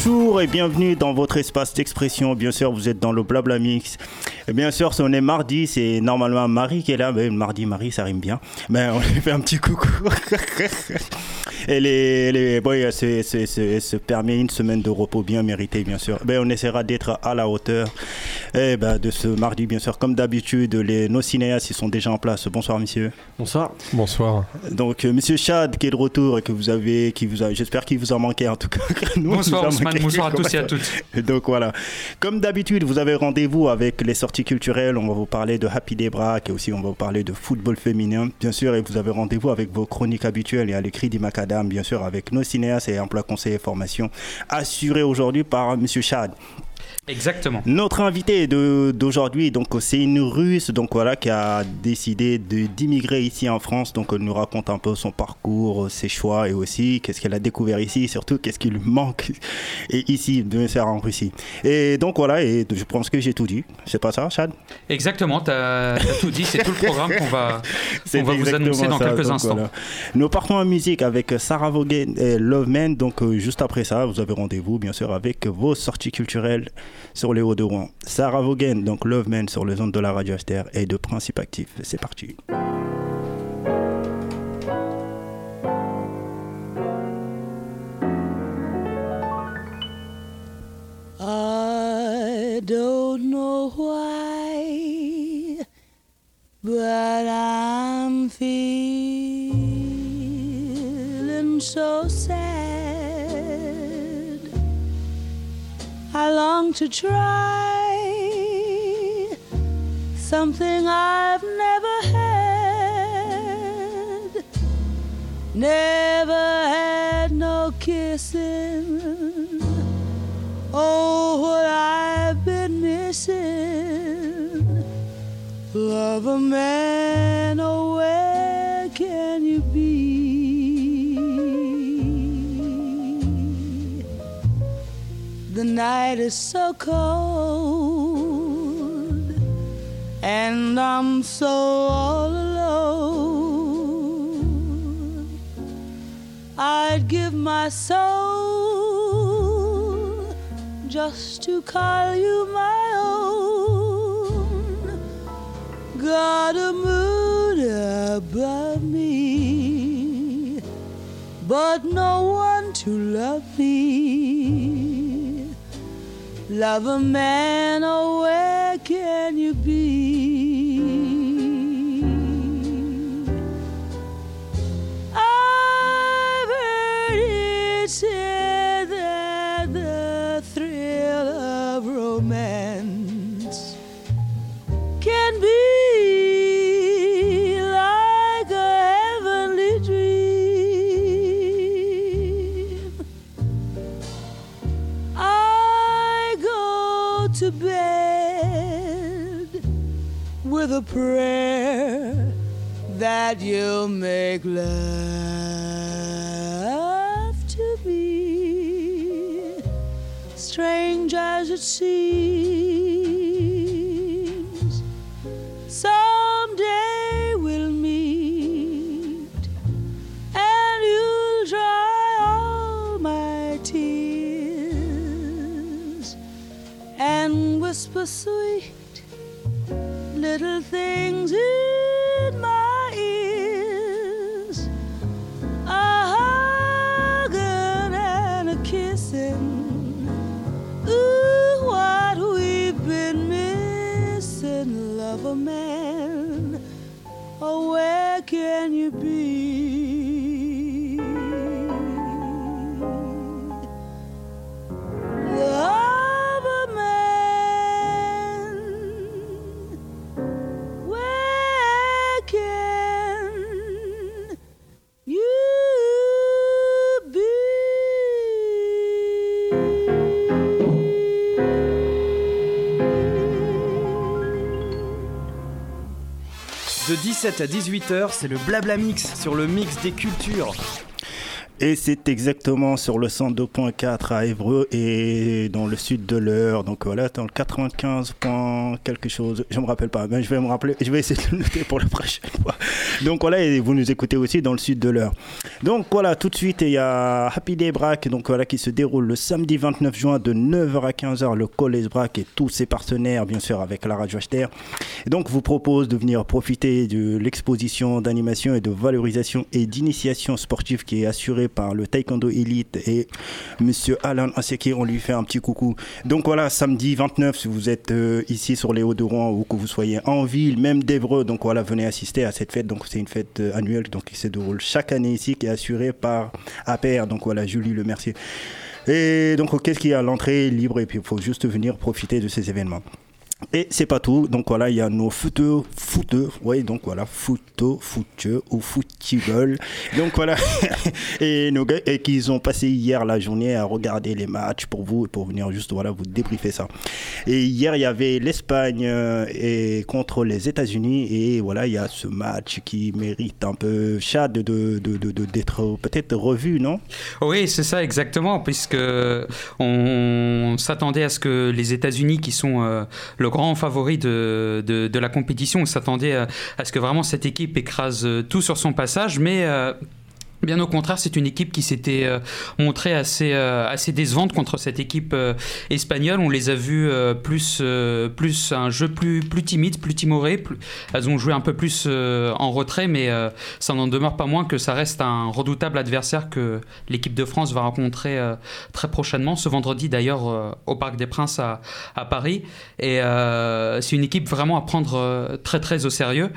Bonjour et bienvenue dans votre espace d'expression. Bien sûr, vous êtes dans le Blabla Mix. Et bien sûr, si on est mardi, c'est normalement Marie qui est là. Mais mardi, Marie, ça rime bien. Mais on lui fait un petit coucou. Et elle se permet une semaine de repos bien méritée, bien sûr. On essaiera d'être à la hauteur de ce mardi, bien sûr. Comme d'habitude, nos cinéastes, ils sont déjà en place. Bonsoir, monsieur. Bonsoir. Bonsoir. Donc, monsieur Chad qui est de retour et j'espère qu'il vous a manqué en tout cas. Bonsoir Ousmane, bonsoir à tous et à toutes. Donc voilà, comme d'habitude, vous avez rendez-vous avec les sorties culturelles. On va vous parler de Happy Day Brack et aussi on va vous parler de football féminin, bien sûr. Et vous avez rendez-vous avec vos chroniques habituelles et à l'écrit d'Imakadam, bien sûr, avec nos cinéastes et emploi conseil et formation assurés aujourd'hui par monsieur Chad. Exactement. Notre invité d'aujourd'hui, donc c'est une Russe, donc voilà, qui a décidé d'immigrer ici en France. Donc elle nous raconte un peu son parcours, ses choix et aussi qu'est-ce qu'elle a découvert ici, surtout qu'est-ce qui lui manque et ici de faire en Russie. Et donc voilà, et je pense que j'ai tout dit. C'est pas ça, Chad? Exactement, t'as tout dit. C'est tout le programme qu'on va vous annoncer dans quelques instants. Voilà. Nous partons en musique avec Sarah Vaughan et Love Man. Donc juste après ça, vous avez rendez-vous bien sûr avec vos sorties culturelles sur les hauts de Rouen. Sarah Vaughan, donc Love Man sur les ondes de la radio Aster et de Principe Actif. C'est parti. I don't know why, but I'm feeling so sad. I long to try something I've never had. Never had no kissing. Oh, what I've been missing. Love a man, oh, where can you be? The night is so cold, and I'm so all alone. I'd give my soul just to call you my own. Got a moon above me, but no one to love me. Love a man, oh, where can you be? I've heard it said that the thrill of romance can be like a heavenly dream. I go to bed with a prayer that you'll make love to me, strange as it seems. Someday we'll meet, and you'll dry all my tears and whisper sweet little things in my ears. A hugging and a kissing. Ooh, what we've been missing. Love a man, oh, where can you be? Love a man, where can you be? De 17 à 18h, c'est le Blabla Mix sur le mix des cultures. Et c'est exactement sur le 102.4 à Évreux et dans le sud de l'Eure. Donc voilà, dans le 95. Quelque chose. Je me rappelle pas, mais je vais me rappeler. Je vais essayer de le noter pour la prochaine fois. Donc voilà, et vous nous écoutez aussi dans le sud de l'Eure. Donc voilà, tout de suite, il y a Happy Day Brac, donc voilà, qui se déroule le samedi 29 juin de 9h à 15h, le Collège Brac et tous ses partenaires, bien sûr, avec la radio HTR. Et donc, vous propose de venir profiter de l'exposition d'animation et de valorisation et d'initiation sportive qui est assurée par le Taekwondo Elite et Monsieur Alan Aseki, on lui fait un petit coucou. Donc voilà, samedi 29, si vous êtes ici sur les Hauts-de-Rouen ou que vous soyez en ville, même d'Évreux, donc voilà, venez assister à cette fête. Donc c'est une fête annuelle donc, qui se déroule chaque année ici, qui est assurée par APR, donc voilà, Julie Le Mercier. Et donc qu'est-ce qu'il y a? L'entrée est libre et puis il faut juste venir profiter de ces événements. Et c'est pas tout, donc voilà, il y a nos footeux, ouais, donc voilà, footeux ou football, donc voilà, et nos gars, et qu'ils ont passé hier la journée à regarder les matchs pour vous, et pour venir juste, voilà, vous débriefer ça. Et hier, il y avait l'Espagne et contre les États-Unis, et voilà, il y a ce match qui mérite un peu, Chad, d'être peut-être revu, non? Oui, c'est ça, exactement, puisque on s'attendait à ce que les États-Unis, qui sont le grand favori de la compétition, on s'attendait à ce que vraiment cette équipe écrase tout sur son passage, mais bien au contraire, c'est une équipe qui s'était montrée assez décevante contre cette équipe espagnole. On les a vus plus un jeu plus timide, plus timoré. Elles ont joué un peu plus en retrait, mais ça n'en demeure pas moins que ça reste un redoutable adversaire que l'équipe de France va rencontrer très prochainement, ce vendredi d'ailleurs au Parc des Princes à Paris. Et c'est une équipe vraiment à prendre très très au sérieux.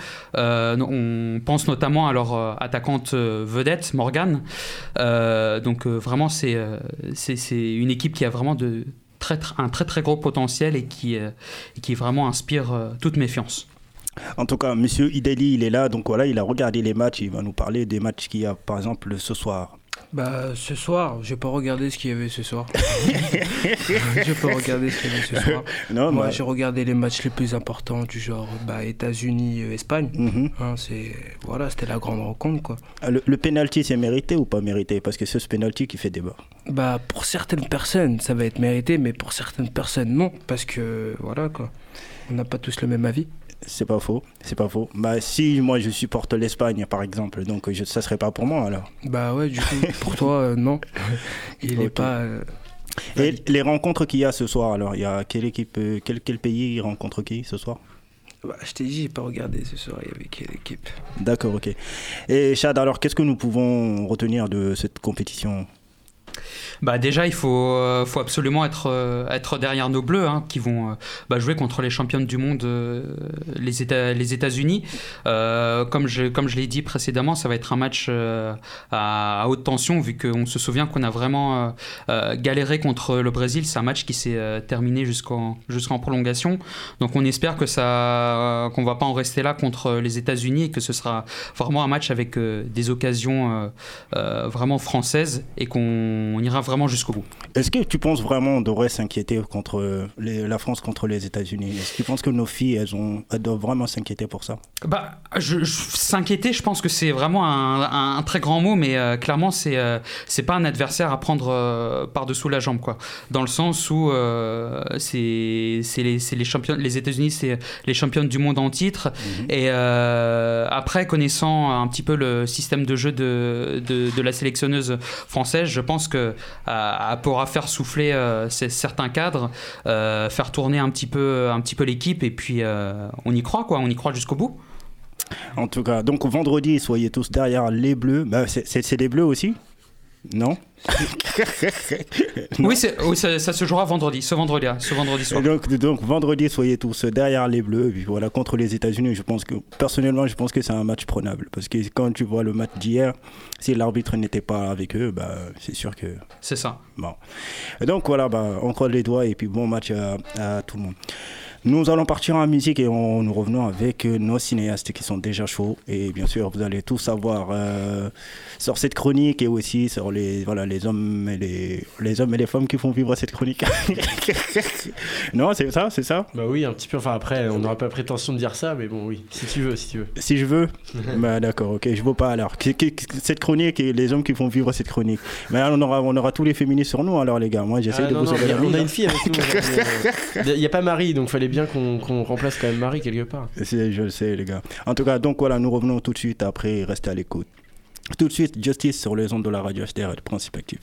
On pense notamment à leur attaquante vedette, Morgane. Donc vraiment c'est une équipe qui a vraiment un très très gros potentiel et qui vraiment inspire toute méfiance. En tout cas, Monsieur Ideli, il est là, donc voilà, il a regardé les matchs, il va nous parler des matchs qu'il y a par exemple ce soir. Bah ce soir, j'ai pas regardé ce qu'il y avait ce soir. J'ai pas regardé ce qu'il y avait ce soir. Non, moi, j'ai regardé les matchs les plus importants du genre États-Unis, Espagne. Voilà, c'était la grande rencontre quoi. Le penalty, c'est mérité ou pas mérité? Parce que c'est ce penalty qui fait débat. Bah pour certaines personnes, ça va être mérité, mais pour certaines personnes non, parce que voilà quoi, on n'a pas tous le même avis. C'est pas faux. Bah si moi je supporte l'Espagne par exemple, donc ça serait pas pour moi alors. Bah ouais, du coup pour toi non. Il est pas. Et les rencontres qu'il y a ce soir alors, il y a quelle équipe, quel pays rencontre qui ce soir? Bah, je t'ai dit, j'ai pas regardé ce soir, il y avait quelle équipe. D'accord, ok. Et Chad, alors qu'est-ce que nous pouvons retenir de cette compétition? Bah déjà, il faut absolument être derrière nos Bleus qui vont jouer contre les championnes du monde, les États-Unis. Comme je l'ai dit précédemment, ça va être un match à haute tension, vu qu'on se souvient qu'on a vraiment galéré contre le Brésil. C'est un match qui s'est terminé jusqu'en prolongation. Donc on espère qu'on va pas en rester là contre les États-Unis et que ce sera vraiment un match avec des occasions vraiment françaises et qu'on ira vraiment jusqu'au bout. Est-ce que tu penses vraiment qu'on devrait s'inquiéter contre la France contre les États-Unis? Est-ce que tu penses que nos filles, elles doivent vraiment s'inquiéter pour ça? S'inquiéter, je pense que c'est vraiment un très grand mot, mais clairement, c'est pas un adversaire à prendre par-dessous la jambe, quoi. Dans le sens où c'est les championnes, les États-Unis, c'est les championnes du monde en titre. Et après, connaissant un petit peu le système de jeu de la sélectionneuse française, je pense que elle pourra faire souffler certains cadres, faire tourner un petit peu l'équipe, et puis on y croit jusqu'au bout. En tout cas, donc vendredi, soyez tous derrière les Bleus. C'est les Bleus aussi? Non? Oui, ça se jouera ce vendredi soir. Donc vendredi, soyez tous derrière les Bleus. Et puis voilà, contre les États-Unis, personnellement, je pense que c'est un match prenable. Parce que quand tu vois le match d'hier, si l'arbitre n'était pas avec eux, c'est sûr que... C'est ça. Bon. Et donc voilà, on croise les doigts et puis bon match à tout le monde. Nous allons partir en musique et nous revenons avec nos cinéastes qui sont déjà chauds. Et bien sûr, vous allez tout savoir sur cette chronique et aussi sur les hommes et les femmes qui font vivre cette chronique. Non, c'est ça. Bah oui, un petit peu. Enfin, après, on n'aura pas prétention de dire ça, mais bon, oui, si tu veux. Si je veux. Bah d'accord, ok, je veux pas alors. Cette chronique et les hommes qui font vivre cette chronique. Mais on aura tous les féministes sur nous alors les gars. Moi, j'essaie de vous sauver la vie. On a une fille avec nous. Il n'y a pas Marie, donc fallait bien qu'on remplace quand même Marie quelque part. Je le sais les gars. En tout cas, donc voilà, nous revenons tout de suite après, restez à l'écoute. Tout de suite, Justice sur les ondes de la radio HDR et de Principe Actif.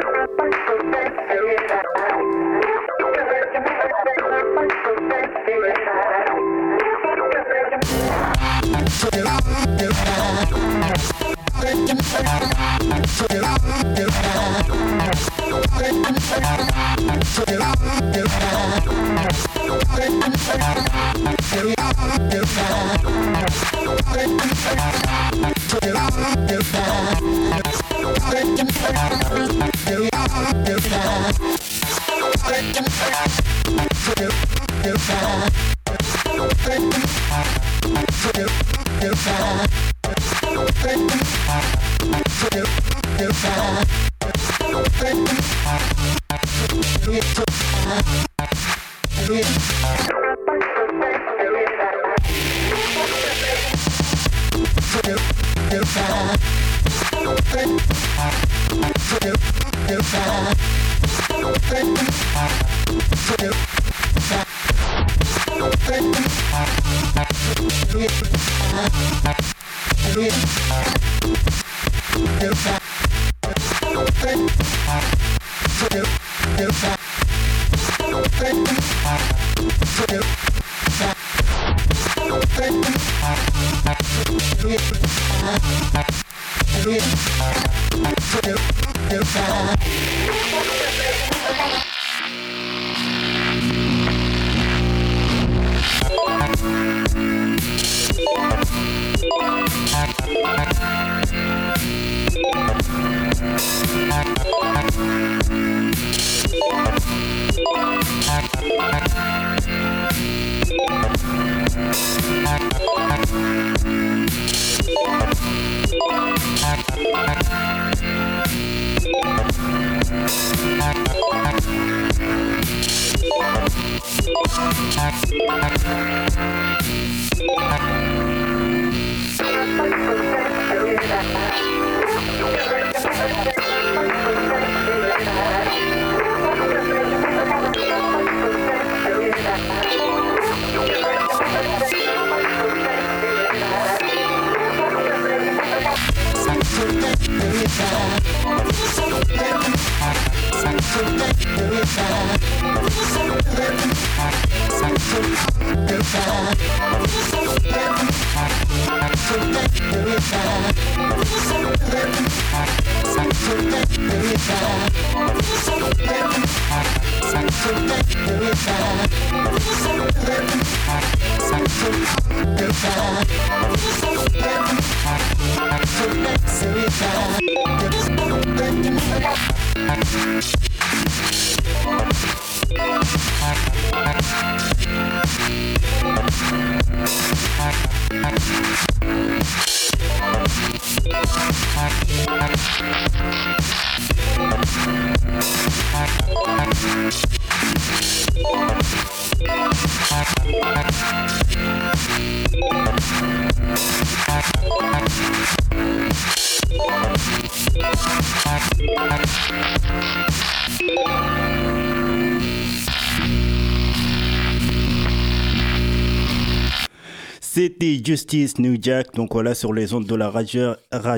C'était Justice New Jack, donc voilà, sur les ondes de la radio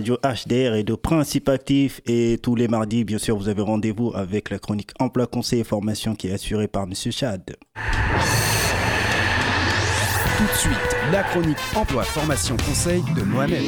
HDR et de Principe Actif. Et tous les mardis, bien sûr, vous avez rendez-vous avec la chronique Emploi, Conseil et Formation qui est assurée par Monsieur Chad. Tout de suite, la chronique Emploi, Formation, Conseil de Mohamed.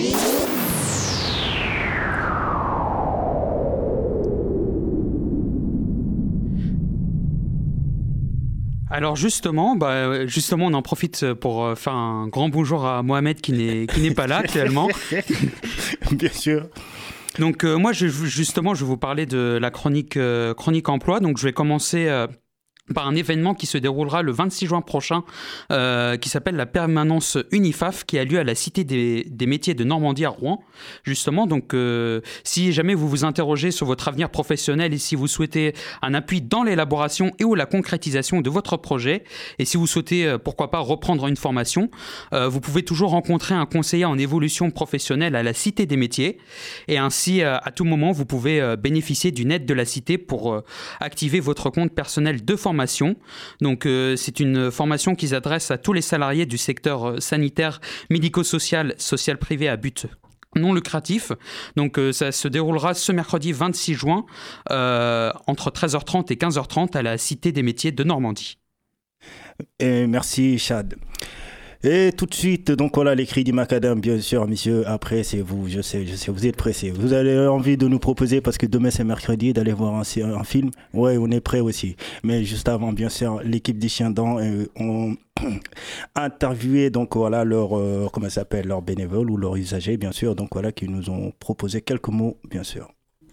Alors justement, on en profite pour faire un grand bonjour à Mohamed qui n'est pas là actuellement. Bien sûr. Donc moi, je vais vous parler de la chronique emploi. Donc je vais commencer par un événement qui se déroulera le 26 juin prochain, qui s'appelle la permanence Unifaf, qui a lieu à la Cité des métiers de Normandie à Rouen, justement. Donc, si jamais vous vous interrogez sur votre avenir professionnel et si vous souhaitez un appui dans l'élaboration et ou la concrétisation de votre projet, et si vous souhaitez, pourquoi pas, reprendre une formation, vous pouvez toujours rencontrer un conseiller en évolution professionnelle à la Cité des métiers. Et ainsi, à tout moment, vous pouvez bénéficier d'une aide de la Cité pour activer votre compte personnel de formation. Donc c'est une formation qui s'adresse à tous les salariés du secteur sanitaire, médico-social, social privé à but non lucratif. Donc ça se déroulera ce mercredi 26 juin entre 13h30 et 15h30 à la Cité des métiers de Normandie. Et merci Chad. Et tout de suite, donc voilà, les cris du macadam, bien sûr, monsieur. Après, c'est vous, je sais, vous êtes pressés. Vous avez envie de nous proposer, parce que demain c'est mercredi, d'aller voir un film. Ouais, on est prêts aussi. Mais juste avant, bien sûr, l'équipe des Chiens Dents ont interviewé, donc voilà, leurs bénévoles ou leurs usagers, bien sûr. Donc voilà, qui nous ont proposé quelques mots, bien sûr.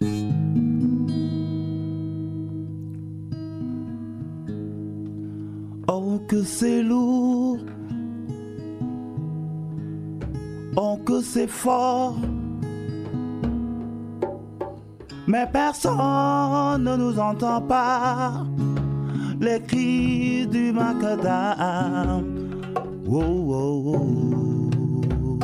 Oh, que c'est lourd. Oh, que c'est fort, mais personne ne nous entend pas. Les cris du macadam. Oh, oh, oh.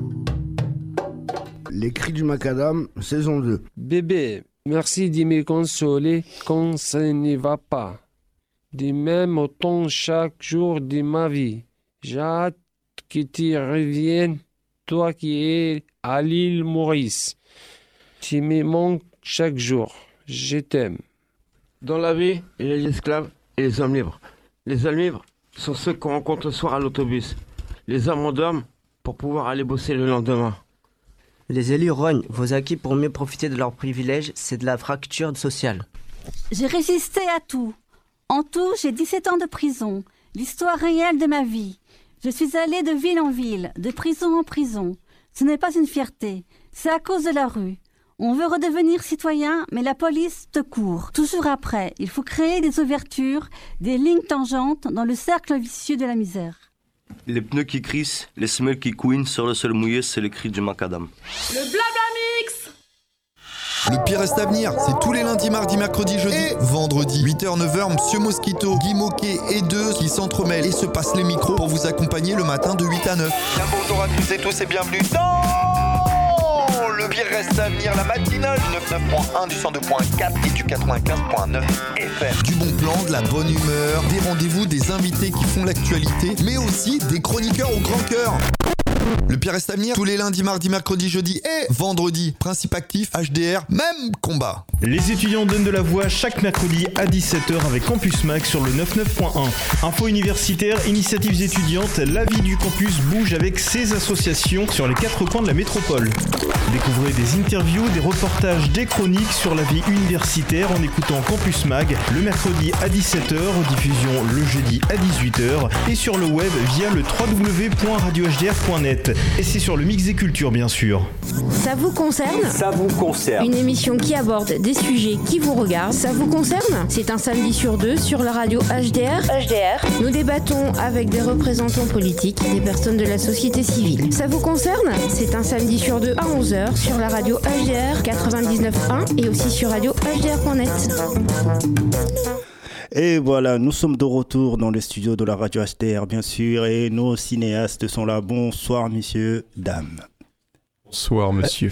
Les cris du macadam, saison 2. Bébé, merci de me consoler quand ça ne va pas. De même autant chaque jour de ma vie. J'ai hâte que tu reviennes. Toi qui es à l'île Maurice, tu me manques chaque jour. Je t'aime. Dans la vie, il y a les esclaves et les hommes libres. Les hommes libres sont ceux qu'on rencontre le soir à l'autobus. Les hommes ont d'hommes pour pouvoir aller bosser le lendemain. Les élus rognent vos acquis pour mieux profiter de leurs privilèges, c'est de la fracture sociale. J'ai résisté à tout. En tout, j'ai 17 ans de prison. L'histoire réelle de ma vie. Je suis allée de ville en ville, de prison en prison. Ce n'est pas une fierté, c'est à cause de la rue. On veut redevenir citoyen, mais la police te court. Toujours après, il faut créer des ouvertures, des lignes tangentes dans le cercle vicieux de la misère. Les pneus qui crissent, les semelles qui couinent sur le sol mouillé, c'est le cri du macadam. Le blabla mix. Le pire reste à venir, c'est tous les lundis, mardis, mercredis, jeudi, vendredi. 8h, 9h, Monsieur Mosquito, Guy Moquet et deux qui s'entremêlent et se passent les micros pour vous accompagner le matin de 8 à 9. Bonjour à tous et tous et bienvenue dans Le pire reste à venir, la matinale du 99.1, du 102.4 et du 95.9 FM. Du bon plan, de la bonne humeur, des rendez-vous, des invités qui font l'actualité, mais aussi des chroniqueurs au grand cœur. Le pire reste à venir, tous les lundis, mardis, mercredis, jeudi et vendredi. Principe actif, HDR, même combat. Les étudiants donnent de la voix chaque mercredi à 17h avec Campus Mag sur le 99.1. Info universitaire, initiatives étudiantes, la vie du campus bouge avec ses associations sur les 4 coins de la métropole. Découvrez des interviews, des reportages, des chroniques sur la vie universitaire en écoutant Campus Mag le mercredi à 17h, diffusion le jeudi à 18h et sur le web via le www.radiohdr.net. Et c'est sur le Mix des Cultures, bien sûr. Ça vous concerne ? Ça vous concerne. Une émission qui aborde des sujets qui vous regardent. Ça vous concerne ? C'est un samedi sur 2 sur la radio HDR. Nous débattons avec des représentants politiques, des personnes de la société civile. Ça vous concerne ? C'est un samedi sur 2 à 11h sur la radio HDR 99.1 et aussi sur radio HDR.net. Et voilà, nous sommes de retour dans le studio de la radio HDR, bien sûr, et nos cinéastes sont là. Bonsoir, messieurs, dames. Bonsoir, monsieur.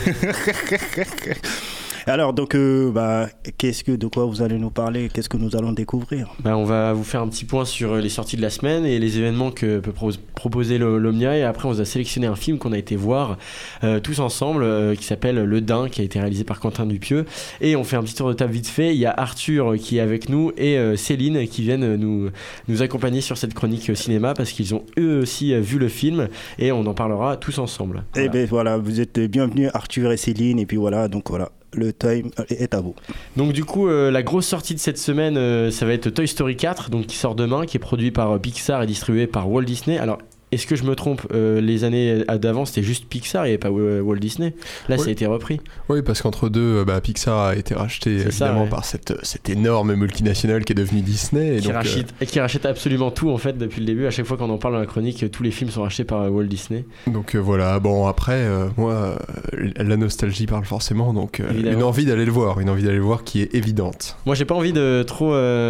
Alors, donc, de quoi vous allez nous parler ? Qu'est-ce que nous allons découvrir ? On va vous faire un petit point sur les sorties de la semaine et les événements que peut proposer l'Omnia. Et après, on vous a sélectionné un film qu'on a été voir tous ensemble, qui s'appelle Le Dain, qui a été réalisé par Quentin Dupieux. Et on fait un petit tour de table vite fait. Il y a Arthur qui est avec nous et Céline qui viennent nous accompagner sur cette chronique cinéma parce qu'ils ont eux aussi vu le film et on en parlera tous ensemble. Voilà. Et bien voilà, vous êtes bienvenus Arthur et Céline. Et puis voilà, donc voilà. Le time est à vous. Donc du coup, la grosse sortie de cette semaine, ça va être Toy Story 4, donc qui sort demain, qui est produit par Pixar et distribué par Walt Disney. Alors est-ce que je me trompe, les années d'avant c'était juste Pixar, il n'y avait pas Walt Disney. Là ça a été repris. Oui, parce qu'entre deux, Pixar a été racheté évidemment par cette énorme multinationale qui est devenue Disney. Et qui rachète absolument tout en fait depuis le début. À chaque fois qu'on en parle dans la chronique, tous les films sont rachetés par Walt Disney. Donc voilà, bon après, moi, la nostalgie parle forcément, donc une envie d'aller le voir qui est évidente. Moi j'ai pas envie de trop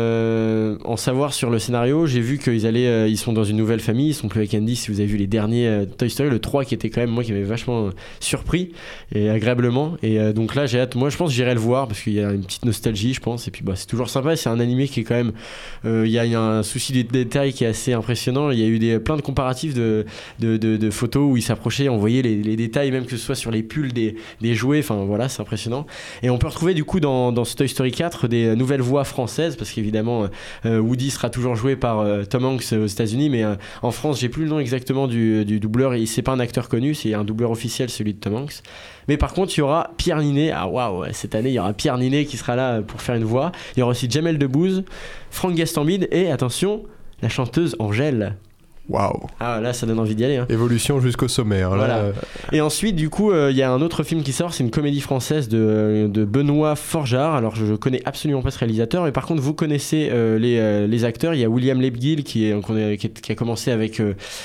en savoir sur le scénario. J'ai vu ils sont dans une nouvelle famille, ils sont plus avec Andy. Si vous avez vu les derniers Toy Story, le 3 qui était quand même, moi qui m'avait vachement surpris et agréablement, et donc là j'ai hâte. Moi je pense que j'irai le voir parce qu'il y a une petite nostalgie, je pense, et puis c'est toujours sympa. C'est un animé qui est quand même, il y a un souci de détail qui est assez impressionnant. Il y a eu plein de comparatifs de photos où ils s'approchaient, on voyait les détails, même que ce soit sur les pulls des jouets, enfin voilà, c'est impressionnant. Et on peut retrouver du coup dans ce Toy Story 4 des nouvelles voix françaises, parce qu'évidemment Woody sera toujours joué par Tom Hanks aux États-Unis, mais en France j'ai plus le nom exactement du doubleur, et c'est pas un acteur connu, c'est un doubleur officiel, celui de Tom Hanks. Mais par contre il y aura Pierre Ninet, cette année il y aura Pierre Ninet qui sera là pour faire une voix. Il y aura aussi Jamel Debbouze, Franck Gastambide et attention, la chanteuse Angèle. Waouh! Ah là, ça donne envie d'y aller. Hein. Évolution jusqu'au sommet. Hein, voilà. Là, Et ensuite, du coup, il y a un autre film qui sort, c'est une comédie française de Benoît Forjard. Alors, je connais absolument pas ce réalisateur, mais par contre, vous connaissez les acteurs. Il y a William Lebguil qui a commencé avec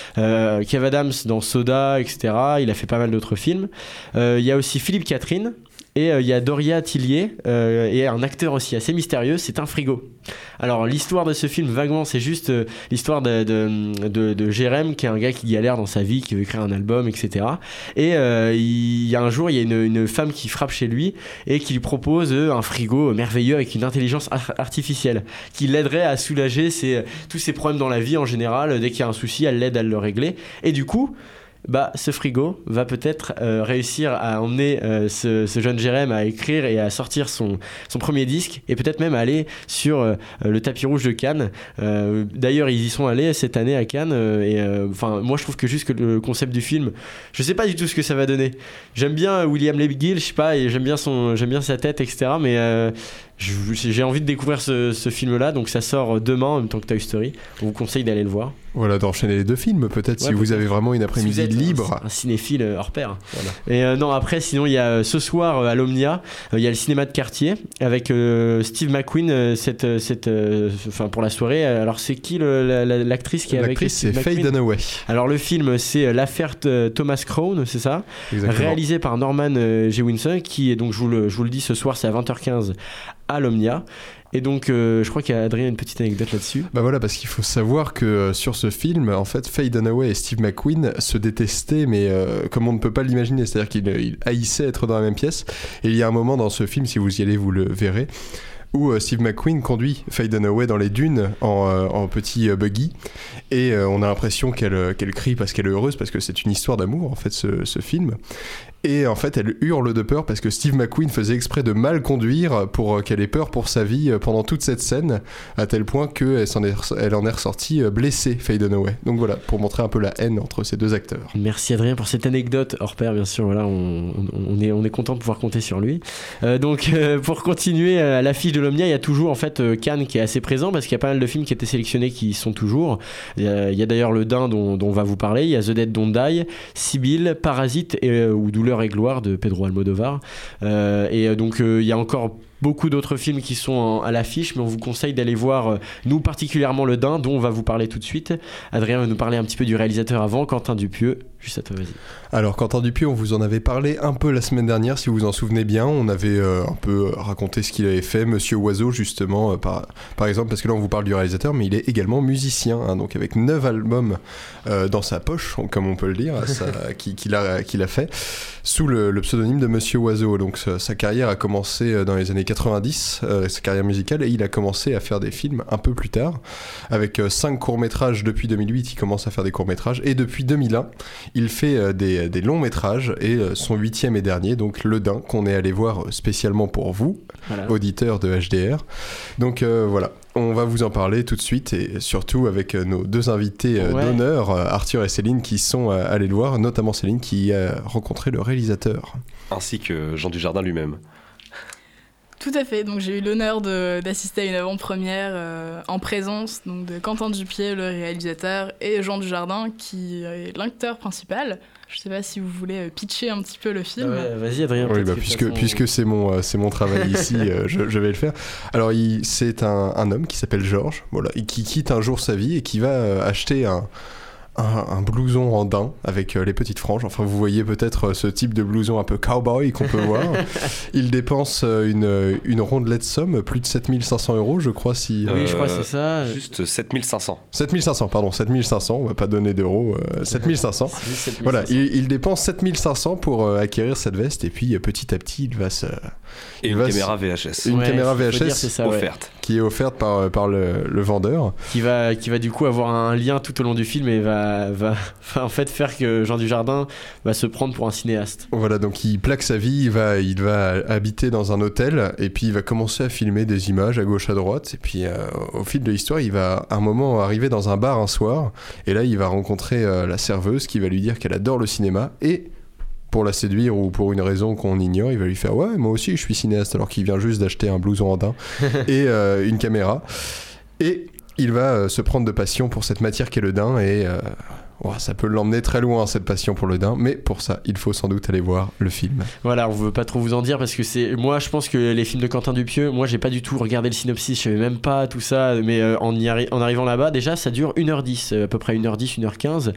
Kev Adams dans Soda, etc. Il a fait pas mal d'autres films. Il y a aussi Philippe Catherine. Et il y a Doria Tillier et un acteur aussi assez mystérieux, c'est un frigo. Alors l'histoire de ce film vaguement, c'est juste l'histoire de Jérém, qui est un gars qui galère dans sa vie, qui veut écrire un album, etc. Et il y a un jour, il y a une femme qui frappe chez lui et qui lui propose un frigo merveilleux avec une intelligence artificielle qui l'aiderait à soulager tous ses problèmes dans la vie en général. Dès qu'il y a un souci, elle l'aide à le régler. Et du coup, ce frigo va peut-être réussir à emmener ce jeune Jérém à écrire et à sortir son premier disque, et peut-être même aller sur le tapis rouge de Cannes. D'ailleurs ils y sont allés cette année à Cannes, moi je trouve que juste que le concept du film, je sais pas du tout ce que ça va donner. J'aime bien William Lebguil, je sais pas, et j'aime bien sa tête, etc. Mais j'ai envie de découvrir ce film-là, donc ça sort demain en même temps que Toy Story. On vous conseille d'aller le voir. Voilà, d'enchaîner les deux films peut-être, si vous avez vraiment une après-midi libre. Un cinéphile hors pair. Voilà. Et non, après, sinon, il y a ce soir à l'Omnia, il y a le cinéma de quartier avec Steve McQueen pour la soirée. Alors, c'est qui l'actrice qui est avec L'actrice, c'est Faye Dunaway. Alors, le film, c'est L'affaire Thomas Crown, c'est ça? Exactement. Réalisé par Norman J. Winson, qui est donc, je vous le dis, ce soir, c'est à 20h15 à l'Omnia. Et donc, je crois qu'il y a Adrien une petite anecdote là-dessus. Voilà, parce qu'il faut savoir que sur ce film, en fait, Faye Dunaway et Steve McQueen se détestaient, mais comme on ne peut pas l'imaginer, c'est-à-dire qu'ils haïssaient être dans la même pièce. Et il y a un moment dans ce film, si vous y allez, vous le verrez, où Steve McQueen conduit Faye Dunaway dans les dunes en petit buggy, et on a l'impression qu'elle crie parce qu'elle est heureuse, parce que c'est une histoire d'amour en fait ce film. Et en fait, elle hurle de peur parce que Steve McQueen faisait exprès de mal conduire pour qu'elle ait peur pour sa vie pendant toute cette scène, à tel point qu'elle en est ressortie blessée, Faye Dunaway. Donc voilà, pour montrer un peu la haine entre ces deux acteurs. Merci Adrien pour cette anecdote hors pair, bien sûr. Voilà, on est content de pouvoir compter sur lui. Donc pour continuer, à l'affiche de l'Omnia, il y a toujours en fait Cannes qui est assez présent, parce qu'il y a pas mal de films qui étaient sélectionnés qui y sont toujours. Il y a d'ailleurs Le Dain dont on va vous parler. Il y a The Dead Don't Die, Sibylle, Parasite ou Douleur et gloire de Pedro Almodóvar. Donc il y a encore beaucoup d'autres films qui sont à l'affiche, mais on vous conseille d'aller voir, nous particulièrement Le Dain, dont on va vous parler tout de suite. Adrien va nous parler un petit peu du réalisateur avant, Quentin Dupieux. Juste à toi, vas-y. Alors Quentin Dupieux, on vous en avait parlé un peu la semaine dernière, si vous vous en souvenez bien. On avait un peu raconté ce qu'il avait fait, Monsieur Oiseau justement, par exemple, parce que là on vous parle du réalisateur, mais il est également musicien, hein, donc avec 9 albums dans sa poche, comme on peut le dire, qu'il a fait sous le pseudonyme de Monsieur Oiseau. Donc sa carrière a commencé dans les années 90, sa carrière musicale, et il a commencé à faire des films un peu plus tard, avec 5 courts-métrages depuis 2008. Il commence à faire des courts-métrages, et depuis 2001 il fait des longs métrages, et son 8e et dernier, donc Le Dain, qu'on est allé voir spécialement pour vous, voilà, auditeurs de HDR. Donc voilà, on va vous en parler tout de suite, et surtout avec nos deux invités d'honneur, Arthur et Céline, qui sont allés le voir, notamment Céline qui a rencontré le réalisateur. Ainsi que Jean Dujardin lui-même. Tout à fait, donc j'ai eu l'honneur d'assister à une avant-première en présence donc, de Quentin Dupieux, le réalisateur, et Jean Dujardin, qui est l'acteur principal. Je ne sais pas si vous voulez pitcher un petit peu le film. Ouais, vas-y Adrien. Oui, puisque c'est mon travail ici, je vais le faire. Alors c'est un homme qui s'appelle Georges, voilà, et qui quitte un jour sa vie et qui va acheter un blouson en daim avec les petites franges. Enfin, vous voyez peut-être ce type de blouson un peu cowboy qu'on peut voir. Il dépense une rondelette somme, plus de 7500 €, je crois. Oui, je crois que c'est ça. Juste 7500. 7500, pardon, 7500, on va pas donner d'euros. 7500. Voilà, il dépense 7500 pour acquérir cette veste, et puis petit à petit, il va se... Et une caméra VHS. Une caméra VHS dire, ça, offerte. Qui est offerte par le vendeur. Qui va du coup avoir un lien tout au long du film et va en fait faire que Jean Dujardin va se prendre pour un cinéaste. Voilà, donc il plaque sa vie, il va habiter dans un hôtel, et puis il va commencer à filmer des images à gauche à droite, et puis au fil de l'histoire, il va à un moment arriver dans un bar un soir, et là il va rencontrer la serveuse qui va lui dire qu'elle adore le cinéma, et pour la séduire ou pour une raison qu'on ignore, il va lui faire « Ouais, moi aussi je suis cinéaste », alors qu'il vient juste d'acheter un blouson en daim et une caméra. Et il va se prendre de passion pour cette matière qu'est le daim, et ça peut l'emmener très loin, cette passion pour le daim, mais pour ça, il faut sans doute aller voir le film. Voilà, on veut pas trop vous en dire parce que moi je pense que les films de Quentin Dupieux, moi j'ai pas du tout regardé le synopsis, je savais même pas tout ça, mais en arrivant là-bas, déjà ça dure 1h10, à peu près 1h10, 1h15.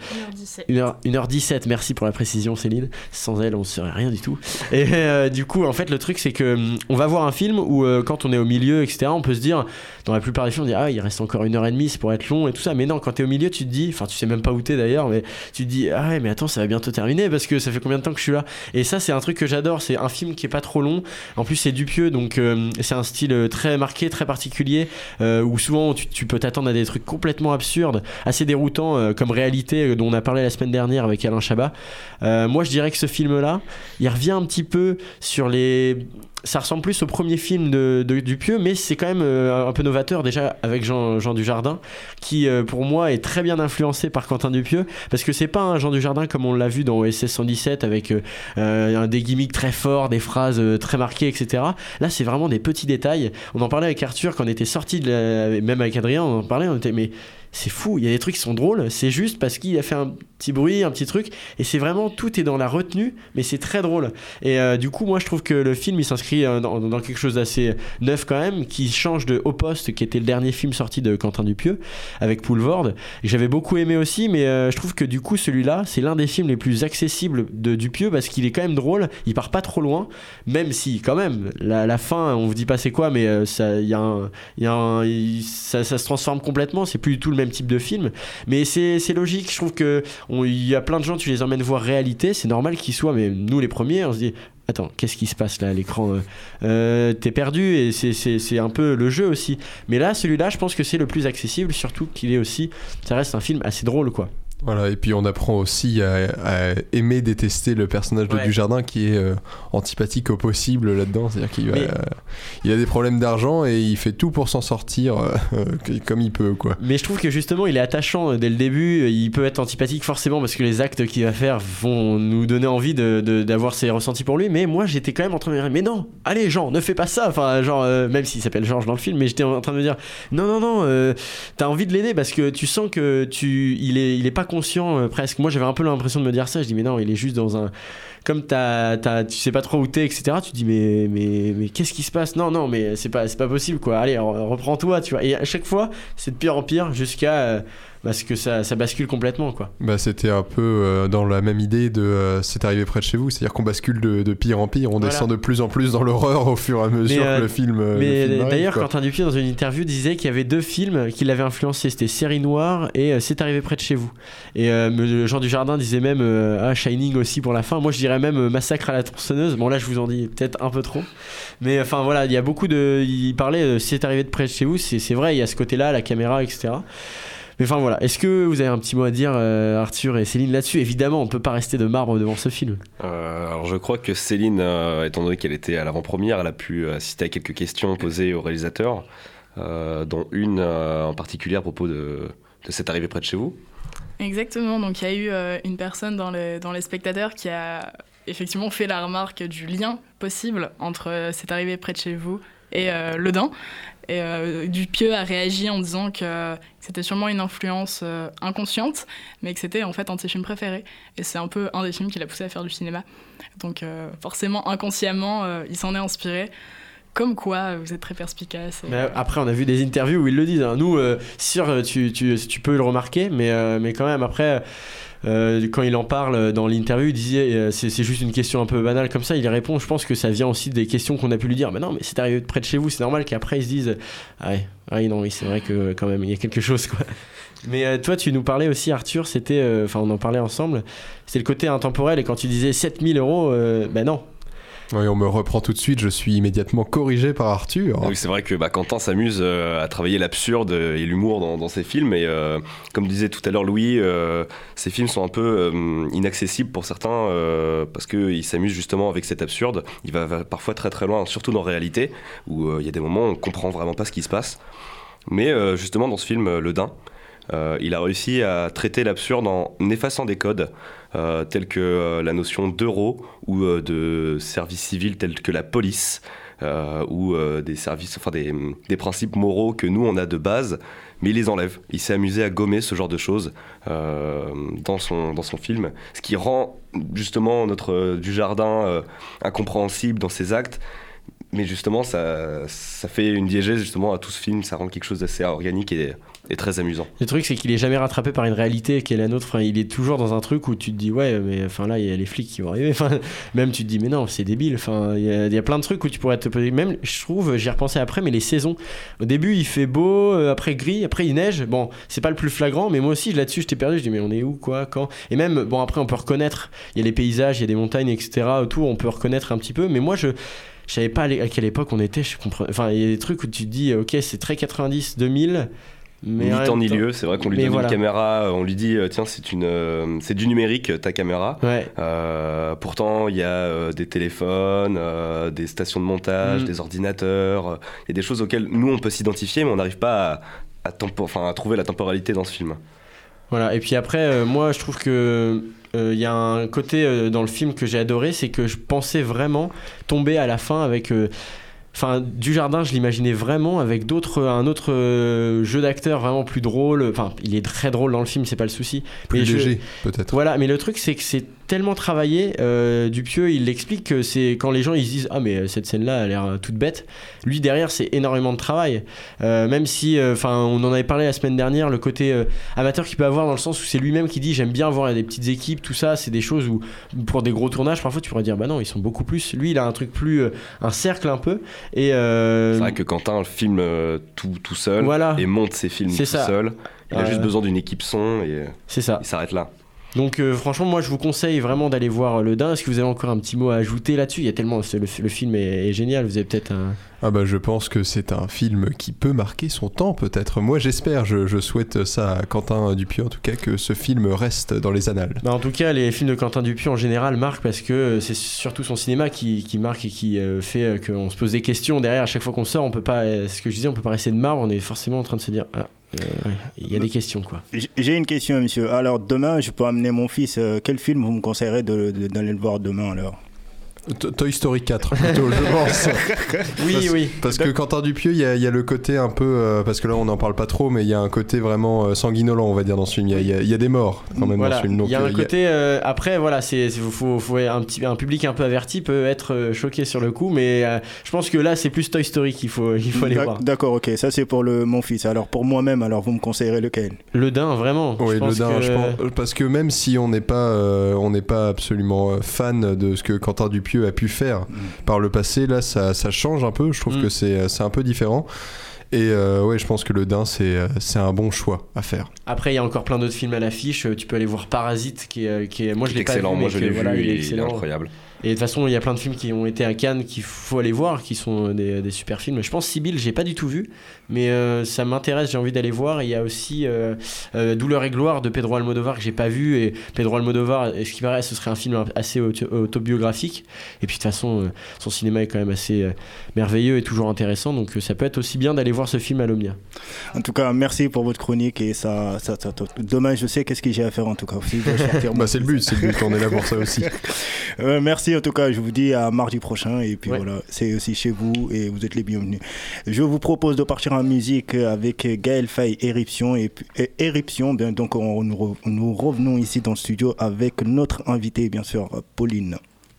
1h17, merci pour la précision Céline, sans elle on serait rien du tout. Et du coup, en fait, le truc c'est que on va voir un film où quand on est au milieu, etc., on peut se dire, dans la plupart des films, on dit il reste encore 1h30, c'est pour être long et tout ça, mais non, quand t'es au milieu, tu te dis, enfin tu sais même pas où t'es d'ailleurs, mais tu te dis mais attends, ça va bientôt terminer parce que ça fait combien de temps que je suis là. Et ça, c'est un truc que j'adore, c'est un film qui est pas trop long, en plus c'est Dupieux, donc c'est un style très marqué, très particulier, où souvent tu peux t'attendre à des trucs complètement absurdes, assez déroutants, comme Réalité, dont on a parlé la semaine dernière avec Alain Chabat. Moi je dirais que ce film là, il revient un petit peu sur ça ressemble plus au premier film de Dupieux, mais c'est quand même un peu novateur déjà avec Jean Dujardin, qui pour moi est très bien influencé par Quentin Dupieux, parce que c'est pas un Jean Dujardin comme on l'a vu dans OSS 117 avec des gimmicks très forts, des phrases très marquées, etc. Là c'est vraiment des petits détails. On en parlait avec Arthur quand on était sorti, même avec Adrien on en parlait, on était mais c'est fou, il y a des trucs qui sont drôles, c'est juste parce qu'il a fait un petit bruit, un petit truc, et c'est vraiment, tout est dans la retenue, mais c'est très drôle. Et du coup, moi je trouve que le film il s'inscrit dans quelque chose d'assez neuf quand même, qui change de Au Poste, qui était le dernier film sorti de Quentin Dupieux, avec Poulvorde, que j'avais beaucoup aimé aussi, mais je trouve que du coup celui-là, c'est l'un des films les plus accessibles de Dupieux, parce qu'il est quand même drôle, il part pas trop loin, même si quand même, la fin, on vous dit pas c'est quoi, mais ça se transforme complètement, c'est plus du tout le même type de film, mais c'est logique. Je trouve que il y a plein de gens, tu les emmènes voir Réalité, c'est normal qu'ils soient, mais nous les premiers on se dit attends, qu'est-ce qui se passe là à l'écran, t'es perdu, et c'est un peu le jeu aussi, mais là celui-là je pense que c'est le plus accessible, surtout qu'il est aussi, ça reste un film assez drôle quoi. Voilà, et puis on apprend aussi à aimer détester le personnage de Dujardin, qui est antipathique au possible là-dedans, c'est-à-dire qu'il a des problèmes d'argent et il fait tout pour s'en sortir comme il peut quoi. Mais je trouve que justement il est attachant dès le début, il peut être antipathique forcément parce que les actes qu'il va faire vont nous donner envie d'avoir ses ressentis pour lui, mais moi j'étais quand même en train de me dire mais non, allez Jean, ne fais pas ça, enfin genre même s'il s'appelle Georges dans le film, mais j'étais en train de me dire non, t'as envie de l'aider parce que tu sens que il est pas conscient presque. Moi j'avais un peu l'impression de me dire ça, je dis mais non, il est juste dans un, comme tu sais pas trop où t'es, etc., tu te dis mais qu'est-ce qui se passe, non mais c'est pas possible quoi, allez reprends-toi, tu vois, et à chaque fois c'est de pire en pire jusqu'à parce que ça bascule complètement quoi. Bah c'était un peu dans la même idée de C'est arrivé près de chez vous, c'est-à-dire qu'on bascule de pire en pire, on descend de plus en plus dans l'horreur au fur et à mesure que le film d'ailleurs arrive, Quentin Dupieux dans une interview disait qu'il y avait 2 films qui l'avaient influencé, c'était Série Noire et C'est arrivé près de chez vous, et Jean Dujardin disait même Shining aussi pour la fin, moi je dirais même Massacre à la tronçonneuse, bon là je vous en dis peut-être un peu trop, mais enfin voilà, il y a beaucoup il parlait C'est arrivé de près de chez vous, c'est vrai, il y a ce côté là, la caméra, etc. Mais enfin voilà, est-ce que vous avez un petit mot à dire Arthur et Céline là-dessus? Évidemment on peut pas rester de marbre devant ce film. Alors je crois que Céline, étant donné qu'elle était à l'avant-première, elle a pu assister à quelques questions posées au réalisateur, dont une en particulier à propos de cette arrivée près de chez vous. Exactement, donc il y a eu une personne dans les spectateurs qui a effectivement fait la remarque du lien possible entre C'est arrivé près de chez vous et Le Dain. Et Dupieux a réagi en disant que c'était sûrement une influence inconsciente, mais que c'était en fait un de ses films préférés. Et c'est un peu un des films qui l'a poussé à faire du cinéma. Donc forcément, inconsciemment, il s'en est inspiré. Comme quoi, vous êtes très perspicace. Mais après, on a vu des interviews où ils le disent. Hein. Nous, sûr, tu peux le remarquer, mais quand même, après... quand il en parle dans l'interview, il disait c'est juste une question un peu banale comme ça. Il y répond. Je pense que ça vient aussi des questions qu'on a pu lui dire. Mais non, mais c'est arrivé près de chez vous. C'est normal qu'après ils se disent oui, c'est vrai que quand même il y a quelque chose quoi. Mais toi, tu nous parlais aussi, Arthur. C'était, on en parlait ensemble. C'est le côté intemporel. Et quand tu disais 7 000 €, ben non. Oui, on me reprend tout de suite, je suis immédiatement corrigé par Arthur. Oui, c'est vrai que Quentin s'amuse à travailler l'absurde et l'humour dans ses films. Et comme disait tout à l'heure Louis, ces films sont un peu inaccessibles pour certains parce qu'il s'amuse justement avec cet absurde. Il va parfois très très loin, surtout dans la réalité, où il y a des moments où on ne comprend vraiment pas ce qui se passe. Mais justement, dans ce film, Le Dain, il a réussi à traiter l'absurde en effaçant des codes tels que la notion d'euro ou de service civil tels que la police ou des services, des principes moraux que nous on a de base, mais il les enlève. Il s'est amusé à gommer ce genre de choses dans son film, ce qui rend justement notre Dujardin incompréhensible dans ses actes. Mais justement, ça fait une diégèse justement à tout ce film, ça rend quelque chose d'assez organique et très amusant. Le truc, c'est qu'il est jamais rattrapé par une réalité qui est la nôtre. Enfin, il est toujours dans un truc où tu te dis, ouais, mais là, il y a les flics qui vont arriver. Enfin, même tu te dis, mais non, c'est débile. Enfin, il y a plein de trucs où tu pourrais te poser. Même, je trouve, j'y ai repensé après, mais les saisons. Au début, il fait beau, après gris, après il neige. Bon, c'est pas le plus flagrant, mais moi aussi, là-dessus, j'étais perdu. Je dis, mais on est où, quoi, quand? Et même, bon, après, on peut reconnaître. Il y a les paysages, il y a des montagnes, etc. Autour, on peut reconnaître un petit peu. Mais moi, je savais pas à quelle époque on était, je comprends. Enfin, il y a des trucs où tu te dis, ok, c'est très 90, 2000, mais ni temps ni lieu. C'est vrai qu'on lui donne une caméra, on lui dit, tiens, c'est du numérique, ta caméra. Ouais. Pourtant, il y a des téléphones, des stations de montage, des ordinateurs. Il y a des choses auxquelles nous on peut s'identifier, mais on n'arrive pas à trouver la temporalité dans ce film. Voilà. Et puis après, moi, je trouve que il y a un côté dans le film que j'ai adoré, c'est que je pensais vraiment tomber à la fin avec Dujardin, je l'imaginais vraiment avec un autre jeu d'acteur vraiment plus drôle. Enfin, il est très drôle dans le film, c'est pas le souci. Plus léger, peut-être. Voilà, mais le truc, c'est que c'est tellement travaillé. Dupieux, il l'explique que c'est quand les gens ils se disent ah mais cette scène-là a l'air toute bête. Lui derrière, c'est énormément de travail. Même si, on en avait parlé la semaine dernière, le côté amateur qu'il peut avoir dans le sens où c'est lui-même qui dit j'aime bien voir des petites équipes, tout ça. C'est des choses où pour des gros tournages, parfois tu pourrais dire bah non, ils sont beaucoup plus. Lui, il a un truc plus, un cercle un peu. Et c'est vrai que Quentin filme tout seul et monte ses films tout seul. Il a juste besoin d'une équipe son et c'est ça. Il s'arrête là. Donc franchement, moi je vous conseille vraiment d'aller voir Le Dain. Est-ce que vous avez encore un petit mot à ajouter là-dessus? Il y a tellement, le film est génial. Vous avez peut-être un... Ah bah je pense que c'est un film qui peut marquer son temps peut-être. Moi j'espère, je souhaite ça à Quentin Dupieux en tout cas, que ce film reste dans les annales. Bah en tout cas les films de Quentin Dupieux en général marquent parce que c'est surtout son cinéma qui marque et qui fait qu'on se pose des questions derrière à chaque fois qu'on sort. On peut pas, ce que je disais, on peut pas rester de marre, on est forcément en train de se dire il y a des questions quoi. J'ai une question monsieur. Alors demain je peux amener mon fils, quel film vous me conseillerez d'aller le voir demain alors? Toy Story 4 plutôt, je pense. Oui. Parce que Quentin Dupieux, il y a le côté un peu parce que là on n'en parle pas trop, mais il y a un côté vraiment sanguinolent, on va dire, dans ce film. Il y a des morts quand même dans ce film. Il y a un côté après voilà, faut un public un peu averti peut être choqué sur le coup, mais je pense que là c'est plus Toy Story qu'il faut aller voir. D'accord, ok, ça c'est pour mon fils. Alors pour moi-même, alors vous me conseillerez lequel? Le Dain, vraiment. Oui, Le Dain, je pense, parce que même si on n'est pas absolument fan de ce que Quentin Dupieux a pu faire par le passé, là ça change un peu, je trouve que c'est un peu différent et je pense que Le Dain c'est un bon choix à faire. Après il y a encore plein d'autres films à l'affiche, tu peux aller voir Parasite qui est moi je l'ai pas vu, moi je l'ai vu, il est excellent. Incroyable. Et de toute façon, il y a plein de films qui ont été à Cannes qu'il faut aller voir, qui sont des super films. Je pense Sibylle, j'ai pas du tout vu, mais ça m'intéresse, j'ai envie d'aller voir. Et il y a aussi Douleur et gloire de Pedro Almodovar que j'ai pas vu. Et Pedro Almodovar, ce qui paraît, ce serait un film assez autobiographique. Et puis de toute façon, son cinéma est quand même assez merveilleux et toujours intéressant. Donc ça peut être aussi bien d'aller voir voir ce film à l'Omnia. En tout cas, merci pour votre chronique et ça demain, je sais qu'est-ce que j'ai à faire en tout cas. Aussi, c'est le but, on est là pour ça aussi. Merci en tout cas, je vous dis à mardi prochain et puis voilà, c'est aussi chez vous et vous êtes les bienvenus. Je vous propose de partir en musique avec Gaël Faye, Éruption bien, donc nous revenons ici dans le studio avec notre invitée bien sûr, Pauline.